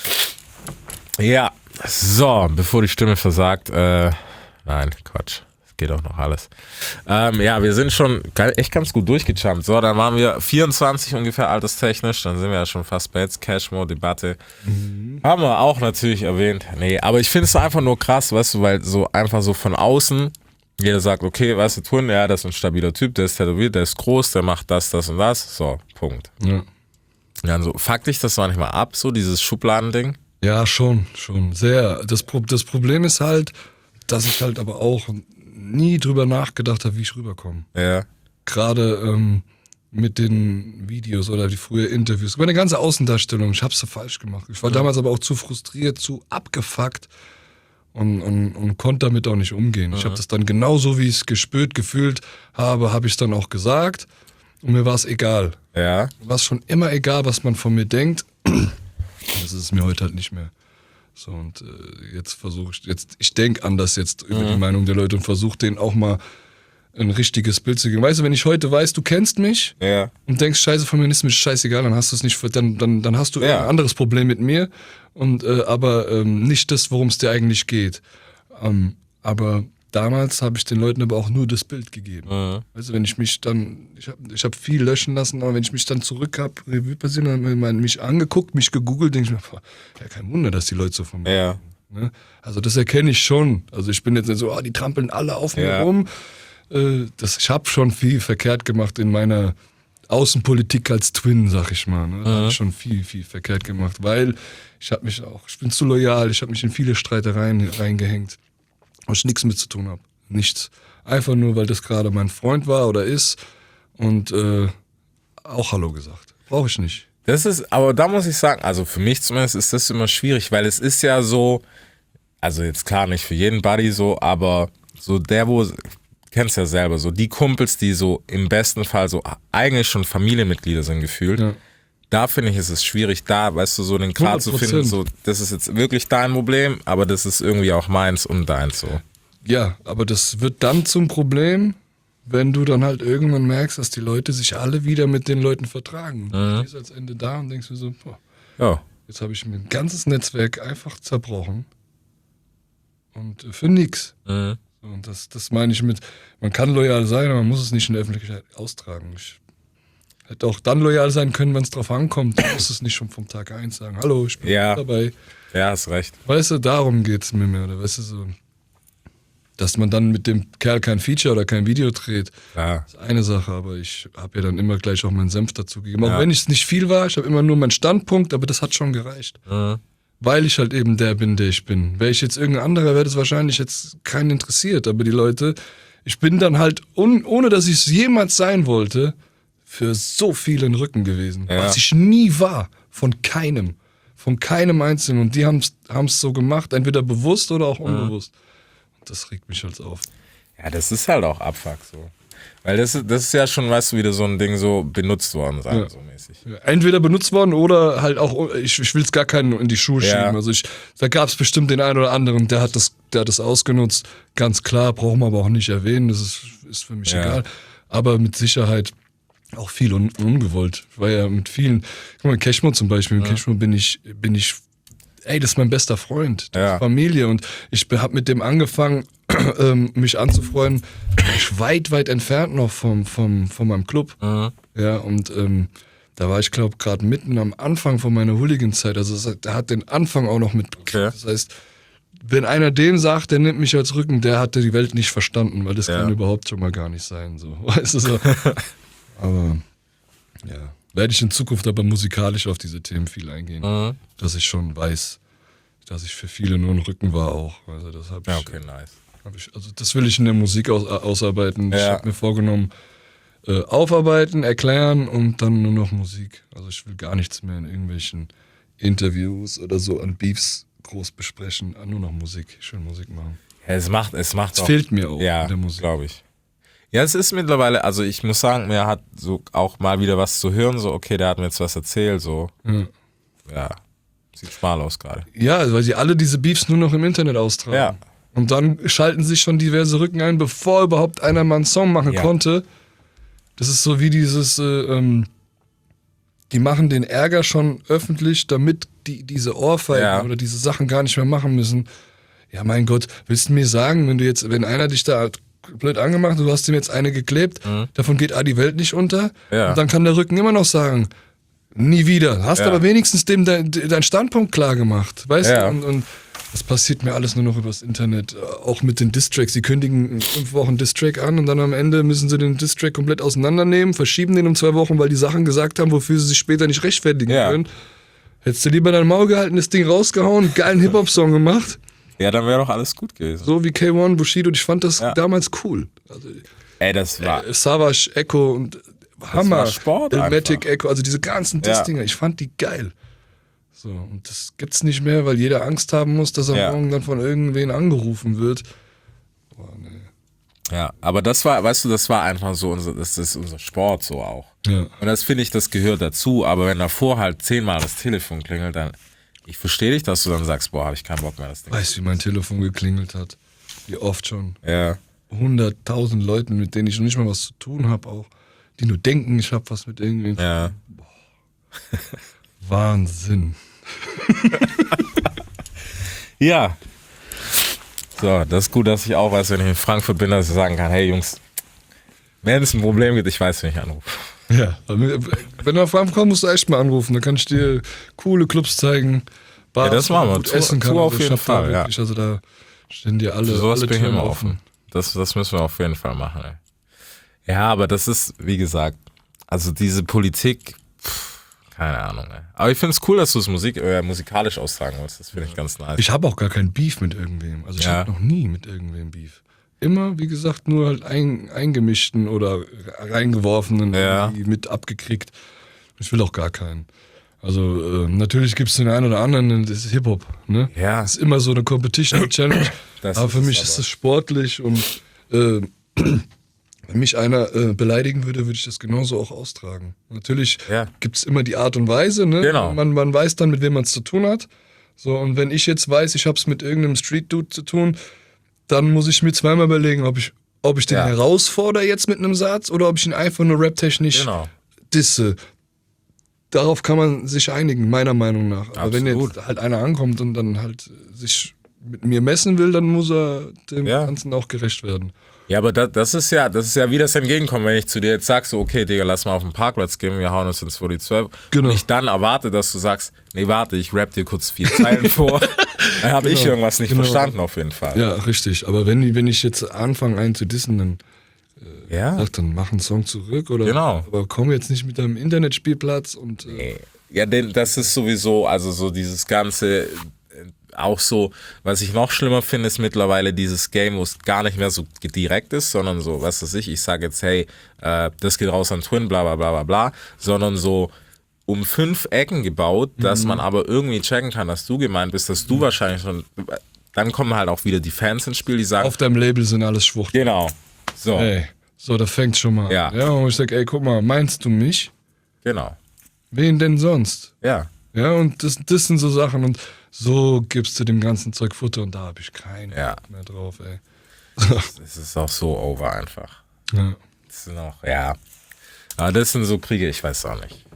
Ja, so, bevor die Stimme versagt, nein, Quatsch, es geht auch noch alles. Wir sind schon echt ganz gut durchgejumpt. So, dann waren wir 24 ungefähr alterstechnisch, dann sind wir ja schon fast bei jetzt Cashmore-Debatte. Haben wir auch natürlich erwähnt. Nee, aber ich finde es einfach nur krass, weißt du, weil so einfach so von außen Jeder sagt, okay, weißt du, Twin, ja, das ist ein stabiler Typ, der ist tätowiert, der ist groß, der macht das und das. So, Punkt. Ja. Dann so, fuck dich das manchmal ab, so dieses Schubladending? Ja, schon, sehr. Das Problem ist halt, dass ich halt aber auch nie drüber nachgedacht habe, wie ich rüberkomme. Ja. Gerade mit den Videos oder die frühen Interviews. Meine ganze Außendarstellung, ich hab's so falsch gemacht. Ich war damals aber auch zu frustriert, zu abgefuckt und konnte damit auch nicht umgehen. Ich habe das dann genauso, wie ich es gespürt, gefühlt habe ich es dann auch gesagt. Und mir war es egal. Ja. Mir war es schon immer egal, was man von mir denkt. Das ist mir heute halt nicht mehr. So, und jetzt versuche ich denke anders jetzt über die Meinung der Leute und versuche denen auch mal ein richtiges Bild zu geben. Weißt du, wenn ich heute weiß, du kennst mich und denkst, scheiße, von mir ist mir scheißegal, dann hast du es nicht, dann hast du ein anderes Problem mit mir und aber nicht das, worum es dir eigentlich geht. Aber damals habe ich den Leuten aber auch nur das Bild gegeben. Also wenn ich mich dann, ich hab viel löschen lassen, aber wenn ich mich dann zurück habe, Revue passieren, dann haben mich angeguckt, mich gegoogelt, denke ich mir, boah, ja, kein Wunder, dass die Leute so von mir reden, ne? Also das erkenne ich schon. Also ich bin jetzt nicht so, die trampeln alle auf mir rum. Ich habe schon viel verkehrt gemacht in meiner Außenpolitik als Twin, sag ich mal. Ne? Da habe ich schon viel verkehrt gemacht, weil ich bin zu loyal, ich habe mich in viele Streitereien reingehängt, wo ich nichts mit zu tun habe. Nichts. Einfach nur, weil das gerade mein Freund war oder ist und auch Hallo gesagt. Brauche ich nicht. Das ist, aber da muss ich sagen, also für mich zumindest ist das immer schwierig, weil es ist ja so, also jetzt klar nicht für jeden Buddy so, aber so kennst ja selber, so die Kumpels, die so im besten Fall so eigentlich schon Familienmitglieder sind gefühlt, da finde ich, ist es schwierig, da, weißt du, so den Grad zu finden, so, das ist jetzt wirklich dein Problem, aber das ist irgendwie auch meins und deins so. Ja, aber das wird dann zum Problem, wenn du dann halt irgendwann merkst, dass die Leute sich alle wieder mit den Leuten vertragen. Du stehst als Ende da und denkst dir so, boah, jetzt habe ich mir ein ganzes Netzwerk einfach zerbrochen und für nix. Und das meine ich mit, man kann loyal sein, aber man muss es nicht in der Öffentlichkeit austragen. Ich hätte auch dann loyal sein können, wenn es drauf ankommt. Du musst es nicht schon vom Tag 1 sagen, hallo, ich bin dabei. Ja, hast recht. Weißt du, darum geht es mir mehr. Oder weißt du, so, dass man dann mit dem Kerl kein Feature oder kein Video dreht, ist eine Sache, aber ich habe ja dann immer gleich auch meinen Senf dazu gegeben. Auch wenn es nicht viel war, ich habe immer nur meinen Standpunkt, aber das hat schon gereicht. Weil ich halt eben der bin, der ich bin. Wäre ich jetzt irgendein anderer, wäre das wahrscheinlich jetzt keinen interessiert. Aber die Leute, ich bin dann halt, ohne dass ich es jemals sein wollte, für so vielen Rücken gewesen. Was ich nie war. Von keinem Einzelnen. Und die haben es so gemacht, entweder bewusst oder auch unbewusst. Und das regt mich halt auf. Ja, das ist halt auch Abfuck so. Weil das ist ja schon, weißt du, wieder so ein Ding, so benutzt worden sein, so mäßig. Ja, entweder benutzt worden oder halt auch, ich will es gar keinen in die Schuhe schieben. Also da gab es bestimmt den einen oder anderen, der hat das ausgenutzt. Ganz klar, brauchen wir aber auch nicht erwähnen, das ist für mich egal. Aber mit Sicherheit auch viel ungewollt. Ich war ja mit vielen, guck mal, Cashmo zum Beispiel, mit Cashmo bin ich, das ist mein bester Freund, das ist Familie und ich habe mit dem angefangen, mich anzufreunden, ich weit entfernt noch von meinem Club. Ja, und da war ich, glaube gerade mitten am Anfang von meiner Hooligan-Zeit, also der hat den Anfang auch noch mitgekriegt. Das heißt, wenn einer dem sagt, der nimmt mich als Rücken, der hatte die Welt nicht verstanden, weil das kann überhaupt schon mal gar nicht sein. So. Weißt du, so. Aber ja, werde ich in Zukunft aber musikalisch auf diese Themen viel eingehen, dass ich schon weiß, dass ich für viele nur ein Rücken war auch. Also das habe ich. Okay, nice. Also das will ich in der Musik ausarbeiten. Ich habe mir vorgenommen, aufarbeiten, erklären und dann nur noch Musik. Also ich will gar nichts mehr in irgendwelchen Interviews oder so an Beefs groß besprechen. Nur noch Musik, schön Musik machen. Ja, es macht fehlt mir auch in der Musik. Glaube ich. Ja, es ist mittlerweile, also ich muss sagen, mir hat so auch mal wieder was zu hören, so okay, der hat mir jetzt was erzählt, so. Ja, sieht schmal aus gerade. Ja, weil sie alle diese Beefs nur noch im Internet austragen. Ja. Und dann schalten sich schon diverse Rücken ein, bevor überhaupt einer mal einen Song machen konnte. Das ist so wie dieses, die machen den Ärger schon öffentlich, damit die diese Ohrfeigen oder diese Sachen gar nicht mehr machen müssen. Ja, mein Gott, willst du mir sagen, wenn einer dich da blöd angemacht, du hast ihm jetzt eine geklebt, davon geht die Welt nicht unter. Ja. Und dann kann der Rücken immer noch sagen, nie wieder. Hast aber wenigstens dem dein Standpunkt klar gemacht. Weißt du? Und Das passiert mir alles nur noch übers Internet. Auch mit den Distracks. Sie kündigen in 5 Wochen Distrack an und dann am Ende müssen sie den Distrack komplett auseinandernehmen, verschieben den um 2 Wochen, weil die Sachen gesagt haben, wofür sie sich später nicht rechtfertigen können. Hättest du lieber dein Maul gehalten, das Ding rausgehauen, geilen Hip-Hop-Song gemacht. Ja, dann wäre doch alles gut gewesen. So wie K1, Bushido. Ich fand das damals cool. Also, das war... Savage, Echo und Hammer. Das war Sport Elmatic, Echo, also diese ganzen Diss-Dinger. Ich fand die geil. So, und das gibt's nicht mehr, weil jeder Angst haben muss, dass er morgen dann von irgendwen angerufen wird. Boah, nee. Ja, aber das war, weißt du, das war einfach so, das ist unser Sport so auch. Ja. Und das finde ich, das gehört dazu, aber wenn davor halt 10-mal das Telefon klingelt, dann, ich verstehe dich, dass du dann sagst, boah, habe ich keinen Bock mehr, das Ding. Weißt du, wie mein Telefon geklingelt hat? Wie oft schon. Ja. 100.000 Leuten, mit denen ich noch nicht mal was zu tun habe, auch, die nur denken, ich habe was mit irgendwem. Ja. Wahnsinn. Ja. So, das ist gut, dass ich auch weiß, wenn ich in Frankfurt bin, dass ich sagen kann, hey Jungs, wenn es ein Problem gibt, ich weiß, wenn ich anrufe. Ja, wenn du nach Frankfurt kommst, musst du echt mal anrufen. Dann kann ich dir coole Clubs zeigen. Bars, das machen wir. Gut essen kann. Auf jeden Fall, ja. Also da stehen dir alle, Für sowas alle bin ich Türen immer offen. Das müssen wir auf jeden Fall machen. Ey. Ja, aber das ist, wie gesagt, also diese Politik, keine Ahnung. Ey. Aber ich finde es cool, dass du es musikalisch austragen willst. Das finde ich ganz nice. Ich habe auch gar keinen Beef mit irgendwem. Also ich habe noch nie mit irgendwem Beef. Immer, wie gesagt, nur halt eingemischten oder reingeworfenen mit abgekriegt. Ich will auch gar keinen. Also natürlich gibt es den einen oder anderen, das ist Hip-Hop. Ne? Ja. Das ist immer so eine Competition-Challenge. Aber für mich ist es sportlich und wenn mich einer beleidigen würde, würde ich das genauso auch austragen. Natürlich gibt es immer die Art und Weise. Ne? Genau. Man weiß dann, mit wem man es zu tun hat. So, und wenn ich jetzt weiß, ich habe es mit irgendeinem Street-Dude zu tun, dann muss ich mir zweimal überlegen, ob ich den herausfordere jetzt mit einem Satz oder ob ich ihn einfach nur raptechnisch disse. Darauf kann man sich einigen, meiner Meinung nach. Aber wenn jetzt halt einer ankommt und dann halt sich mit mir messen will, dann muss er dem Ganzen auch gerecht werden. Ja, aber das ist ja wie das Entgegenkommen, wenn ich zu dir jetzt sag, so, okay, Digga, lass mal auf den Parkplatz gehen, wir hauen uns ins 4012. Genau. Und ich dann erwarte, dass du sagst, nee, warte, ich rap dir kurz 4 Zeilen vor. Dann habe ich irgendwas nicht verstanden, auf jeden Fall. Ja, richtig. Aber wenn ich jetzt anfange, einen zu dissen, dann dann mach einen Song zurück oder aber komm jetzt nicht mit deinem Internetspielplatz und nee. Ja, denn das ist sowieso, also so dieses ganze, auch so, was ich noch schlimmer finde, ist mittlerweile dieses Game, wo es gar nicht mehr so direkt ist, sondern so, was weiß ich sage jetzt, hey, das geht raus an Twin, bla bla bla bla bla, sondern so um 5 Ecken gebaut, dass man aber irgendwie checken kann, dass du gemeint bist, dass du wahrscheinlich schon, dann kommen halt auch wieder die Fans ins Spiel, die sagen, auf deinem Label sind alles Schwuchtel. Genau. So. Ey. So, da fängt's schon mal an. Ja, und ich sag, ey, guck mal, meinst du mich? Genau. Wen denn sonst? Ja. Ja, und das sind so Sachen und so gibst du dem ganzen Zeug Futter und da habe ich keinen mehr drauf, ey. Das ist auch so over einfach. Ja. Das sind auch, aber das sind so Kriege, ich weiß auch nicht.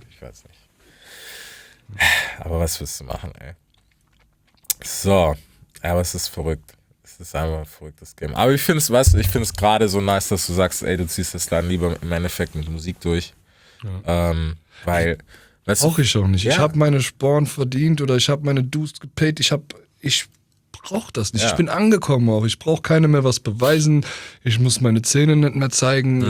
Aber was willst du machen, ey? So, aber es ist verrückt. Es ist einfach ein verrücktes Game. Aber ich finde es gerade so nice, dass du sagst, ey, du ziehst das dann lieber im Endeffekt mit Musik durch. Ja. Weil, brauche ich auch nicht. Ja. Ich habe meine Sporen verdient oder ich habe meine Dues gepaid. Ich brauche das nicht. Ja. Ich bin angekommen auch. Ich brauche keinem mehr was beweisen. Ich muss meine Zähne nicht mehr zeigen.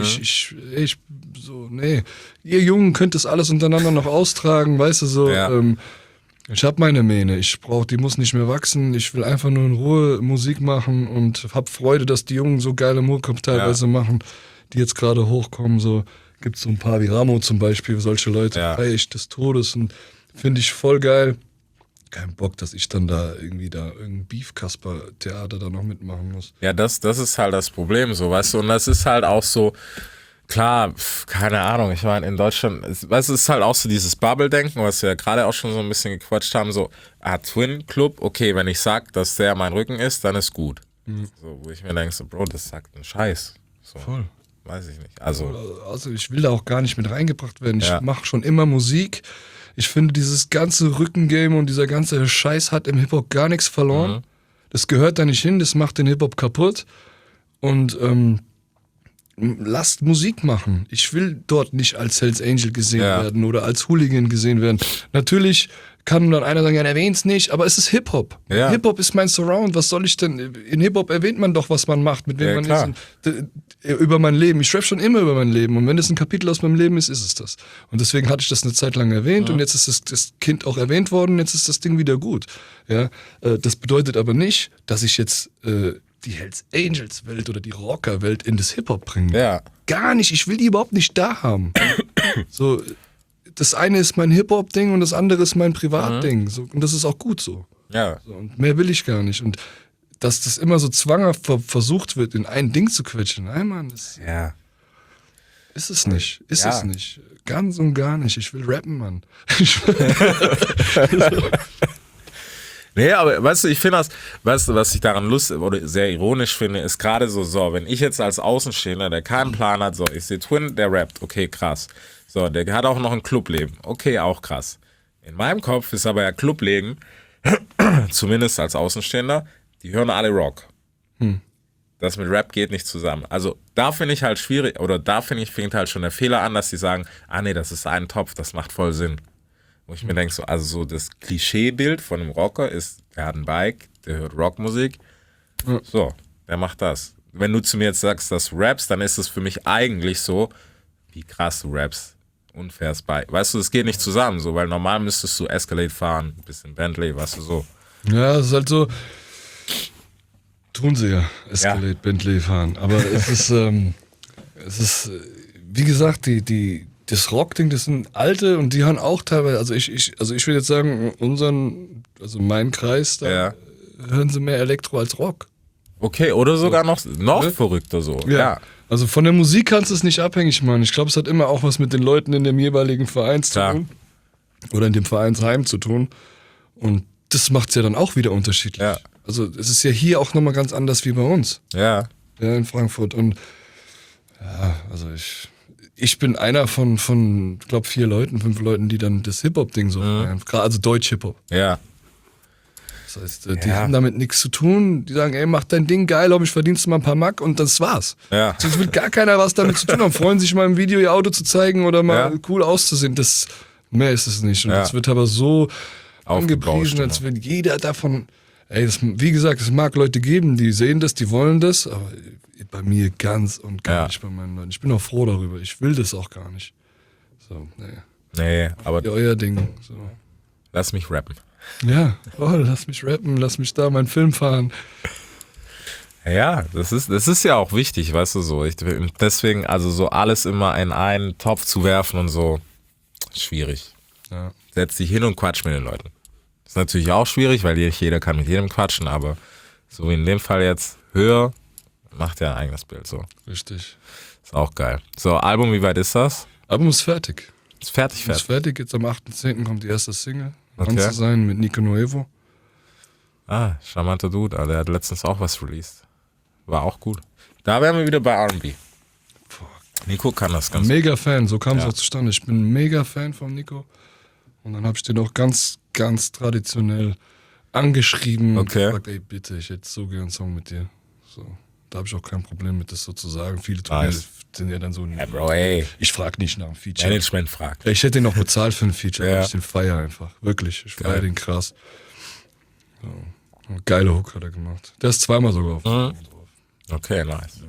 Nee. Ihr Jungen könnt das alles untereinander noch austragen, weißt du, so. Ja. Ich habe meine Mähne, die muss nicht mehr wachsen, ich will einfach nur in Ruhe Musik machen und habe Freude, dass die Jungen so geile Mucke teilweise machen, die jetzt gerade hochkommen, so gibt's so ein paar wie Ramo zum Beispiel, solche Leute, feier ich des Todes und finde ich voll geil. Kein Bock, dass ich dann da irgendein Beef-Kasper-Theater da noch mitmachen muss. Ja, das ist halt das Problem so, weißt du, und das ist halt auch so, klar, keine Ahnung, ich meine, in Deutschland, weißt du, es ist halt auch so dieses Bubble-Denken, was wir ja gerade auch schon so ein bisschen gequatscht haben, so, Twin Club, okay, wenn ich sag, dass der mein Rücken ist, dann ist gut. So, wo ich mir denke, so, Bro, das sagt ein Scheiß. So, voll. Weiß ich nicht. Also ich will da auch gar nicht mit reingebracht werden. Ich mache schon immer Musik. Ich finde, dieses ganze Rückengame und dieser ganze Scheiß hat im Hip-Hop gar nichts verloren. Das gehört da nicht hin, das macht den Hip-Hop kaputt. Und lasst Musik machen. Ich will dort nicht als Hells Angel gesehen werden oder als Hooligan gesehen werden. Natürlich kann dann einer sagen, ja, erwähn's nicht, aber es ist Hip-Hop. Ja. Hip-Hop ist mein Surround, was soll ich denn, in Hip-Hop erwähnt man doch, was man macht, mit wem man klar. ist. Und, über mein Leben, ich rap schon immer über mein Leben und wenn es ein Kapitel aus meinem Leben ist, ist es das. Und deswegen hatte ich das eine Zeit lang erwähnt und jetzt ist das Kind auch erwähnt worden, jetzt ist das Ding wieder gut. Ja? Das bedeutet aber nicht, dass ich jetzt die Hells Angels Welt oder die Rocker Welt in das Hip-Hop bringe. Ja. Gar nicht, ich will die überhaupt nicht da haben. So, das eine ist mein Hip-Hop-Ding und das andere ist mein Privat-Ding. So, und das ist auch gut so. Ja. So. Und mehr will ich gar nicht. Und dass das immer so zwanghaft versucht wird, in ein Ding zu quetschen. Nein, Mann, das Ja. ist es nicht. Ist Ja. es nicht. Ganz und gar nicht. Ich will rappen, Mann. Nee, aber weißt du, ich finde das, weißt du, was ich daran lustig oder sehr ironisch finde, ist gerade so, wenn ich jetzt als Außenstehender, der keinen Plan hat, so, ich sehe Twin, der rappt, okay, krass. So, der hat auch noch ein Clubleben, okay, auch krass. In meinem Kopf ist aber ja Clubleben, zumindest als Außenstehender, die hören alle Rock. Das mit Rap geht nicht zusammen. Also da finde ich halt schwierig, oder da finde ich, fängt halt schon der Fehler an, dass sie sagen, nee, das ist ein Topf, das macht voll Sinn. Wo ich mir denke, so, also so das Klischeebild von einem Rocker ist, der hat ein Bike, der hört Rockmusik, so, der macht das. Wenn du zu mir jetzt sagst, dass du rappst, dann ist es für mich eigentlich so, wie krass du rappst und fährst Bike. Weißt du, es geht nicht zusammen, so, weil normal müsstest du Escalade fahren, ein bisschen Bentley, weißt du, so. Ja, es ist halt so. Tun sie ja, Escalade, Bentley fahren. Aber es ist, wie gesagt, das Rock-Ding, das sind alte und die hören auch teilweise, also ich würde jetzt sagen, meinen Kreis, da hören sie mehr Elektro als Rock. Okay, oder sogar noch verrückter so. Ja. Also von der Musik kannst du es nicht abhängig machen. Ich glaube, es hat immer auch was mit den Leuten in dem jeweiligen Verein zu tun. Oder in dem Vereinsheim zu tun. Und das macht es ja dann auch wieder unterschiedlich. Ja. Also es ist ja hier auch nochmal ganz anders wie bei uns. Ja. Ja, in Frankfurt. Und ja, also ich bin einer von glaube 5 Leuten, die dann das Hip-Hop-Ding so feiern. Also Deutsch-Hip-Hop. Ja. Das heißt, die haben damit nichts zu tun. Die sagen, ey, mach dein Ding geil, ich verdienst mal ein paar Mark und das war's. Ja. Es will gar keiner was damit zu tun haben. Freuen sich mal im Video ihr Auto zu zeigen oder mal cool auszusehen. Mehr ist es nicht. Und das wird aber so angepriesen, als wenn jeder davon... Ey, wie gesagt, es mag Leute geben, die sehen das, die wollen das, aber bei mir ganz und gar nicht bei meinen Leuten. Ich bin auch froh darüber. Ich will das auch gar nicht. So, Nee, aber euer Ding. So. lass mich rappen. Ja, lass mich rappen, lass mich da meinen Film fahren. Ja, das ist ja auch wichtig, weißt du so. Deswegen, also so alles immer in einen Topf zu werfen und so, schwierig. Ja. Setz dich hin und quatsch mit den Leuten. Ist natürlich auch schwierig, weil nicht jeder kann mit jedem quatschen, aber so wie in dem Fall jetzt, höher, macht ja ein eigenes Bild so. Richtig. Ist auch geil. So, Album, wie weit ist das? Album ist fertig. Ist fertig. Ist fertig, jetzt am 8.10. kommt die erste Single. Okay. Zu sein mit Nico Nuevo. Charmanter Dude, der hat letztens auch was released. War auch gut. Da wären wir wieder bei R&B. Nico kann das ganz Mega Fan, so kam es auch zustande. Ich bin mega Fan von Nico. Und dann habe ich den auch ganz, ganz traditionell angeschrieben und gefragt, ey bitte, ich hätte so gern einen Song mit dir. So, da habe ich auch kein Problem mit, das so zu sagen. Viele sind ja dann so, Bro, ey. Ich frage nicht nach einem Feature. Management fragt. Ich hätte ihn noch bezahlt für ein Feature, aber ich den feier einfach. Wirklich, ich feier den krass. So. Eine geile Hook hat er gemacht. Der ist zweimal sogar auf dem Album drauf. Okay, nice.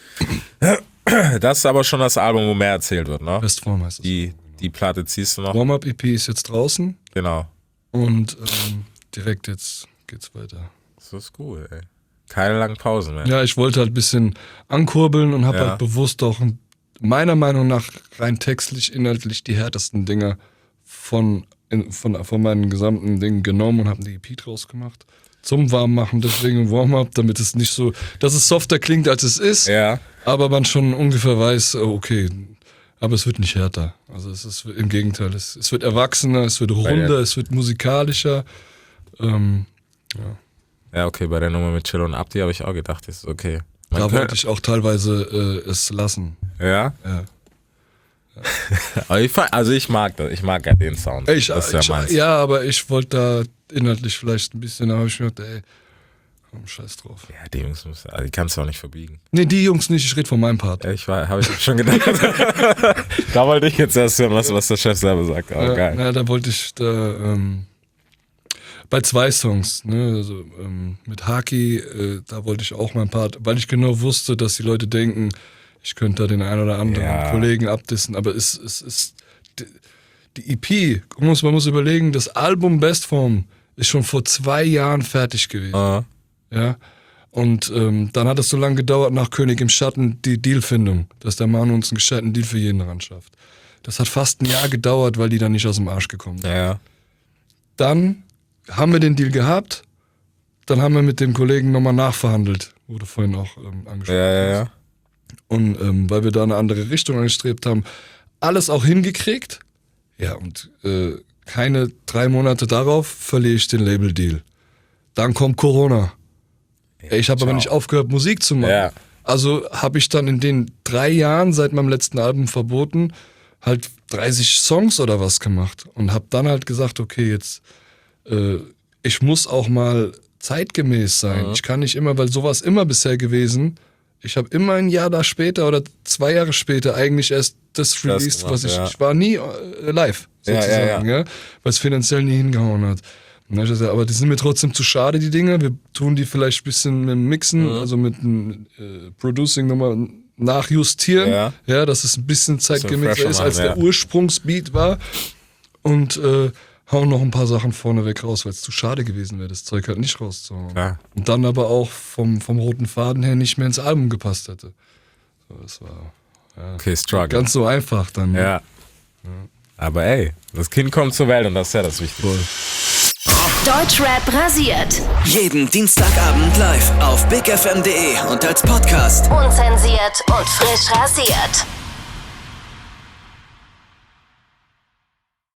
Das ist aber schon das Album, wo mehr erzählt wird, ne? Bestform heißt es. Die Platte ziehst du noch? Warm-Up EP ist jetzt draußen. Genau. Und direkt jetzt geht's weiter. Das ist cool, ey. Keine langen Pausen mehr. Ja, ich wollte halt ein bisschen ankurbeln und habe halt bewusst auch meiner Meinung nach rein textlich, inhaltlich die härtesten Dinger von meinen gesamten Dingen genommen und habe eine EP draus gemacht. Zum Warmmachen, deswegen Warm-Up, damit es nicht so, dass es softer klingt, als es ist. Ja. Aber man schon ungefähr weiß, okay, aber es wird nicht härter. Also es ist im Gegenteil, es wird erwachsener, es wird runder, es wird musikalischer. Ja, okay, bei der Nummer mit Chill und Abdi habe ich auch gedacht, ist okay. Da wollte ich auch teilweise es lassen. Ja? Ja. Aber ich mag das, ich mag ja den Sound. Aber ich wollte da inhaltlich vielleicht ein bisschen, da habe ich mir gedacht, ey, komm, scheiß drauf. Ja, die Jungs die kannst du auch nicht verbiegen. Nee, die Jungs nicht, ich rede von meinem Part. Habe ich schon gedacht. Da wollte ich jetzt erst hören, was der Chef selber sagt. Aber geil. Ja, da wollte ich, Bei 2 Songs, ne? Also, mit Haki, da wollte ich auch mal ein paar, weil ich genau wusste, dass die Leute denken, ich könnte da den einen oder anderen Kollegen abdissen, aber es ist die EP, man muss überlegen, das Album Bestform ist schon vor 2 Jahren fertig gewesen. Ja. Und dann hat es so lange gedauert nach König im Schatten die Dealfindung, dass der Mann uns einen gescheiten Deal für jeden ran schafft. Das hat fast ein Jahr gedauert, weil die dann nicht aus dem Arsch gekommen sind. Ja. Dann haben wir den Deal gehabt, dann haben wir mit dem Kollegen nochmal nachverhandelt, wurde vorhin auch angesprochen. Ja. Und weil wir da eine andere Richtung angestrebt haben, alles auch hingekriegt. Ja, und keine 3 Monate darauf verliere ich den Label-Deal. Dann kommt Corona. Ich habe aber nicht aufgehört, Musik zu machen. Ja. Also habe ich dann in den 3 Jahren seit meinem letzten Album verboten, halt 30 Songs oder was gemacht. Und habe dann halt gesagt, okay, jetzt, ich muss auch mal zeitgemäß sein. Ich kann nicht immer, weil sowas immer bisher gewesen. Ich habe immer ein Jahr da später oder 2 Jahre später eigentlich erst das released, was ich war nie live, sozusagen, ja, weil es finanziell nie hingehauen hat. Aber die sind mir trotzdem zu schade, die Dinge. Wir tun die vielleicht ein bisschen mit dem Mixen, also mit dem Producing nochmal nachjustieren, ja, dass es ein bisschen zeitgemäßer ist, als der Ursprungsbeat war. Und hauen noch ein paar Sachen vorneweg raus, weil es zu schade gewesen wäre, das Zeug halt nicht rauszuhauen. Ja. Und dann aber auch vom roten Faden her nicht mehr ins Album gepasst hätte. So, das war struggle. Ganz so einfach dann. Ja. Aber ey, das Kind kommt zur Welt und das ist ja das Wichtigste. Deutschrap rasiert. Jeden Dienstagabend live auf bigfm.de und als Podcast. Unzensiert und frisch rasiert.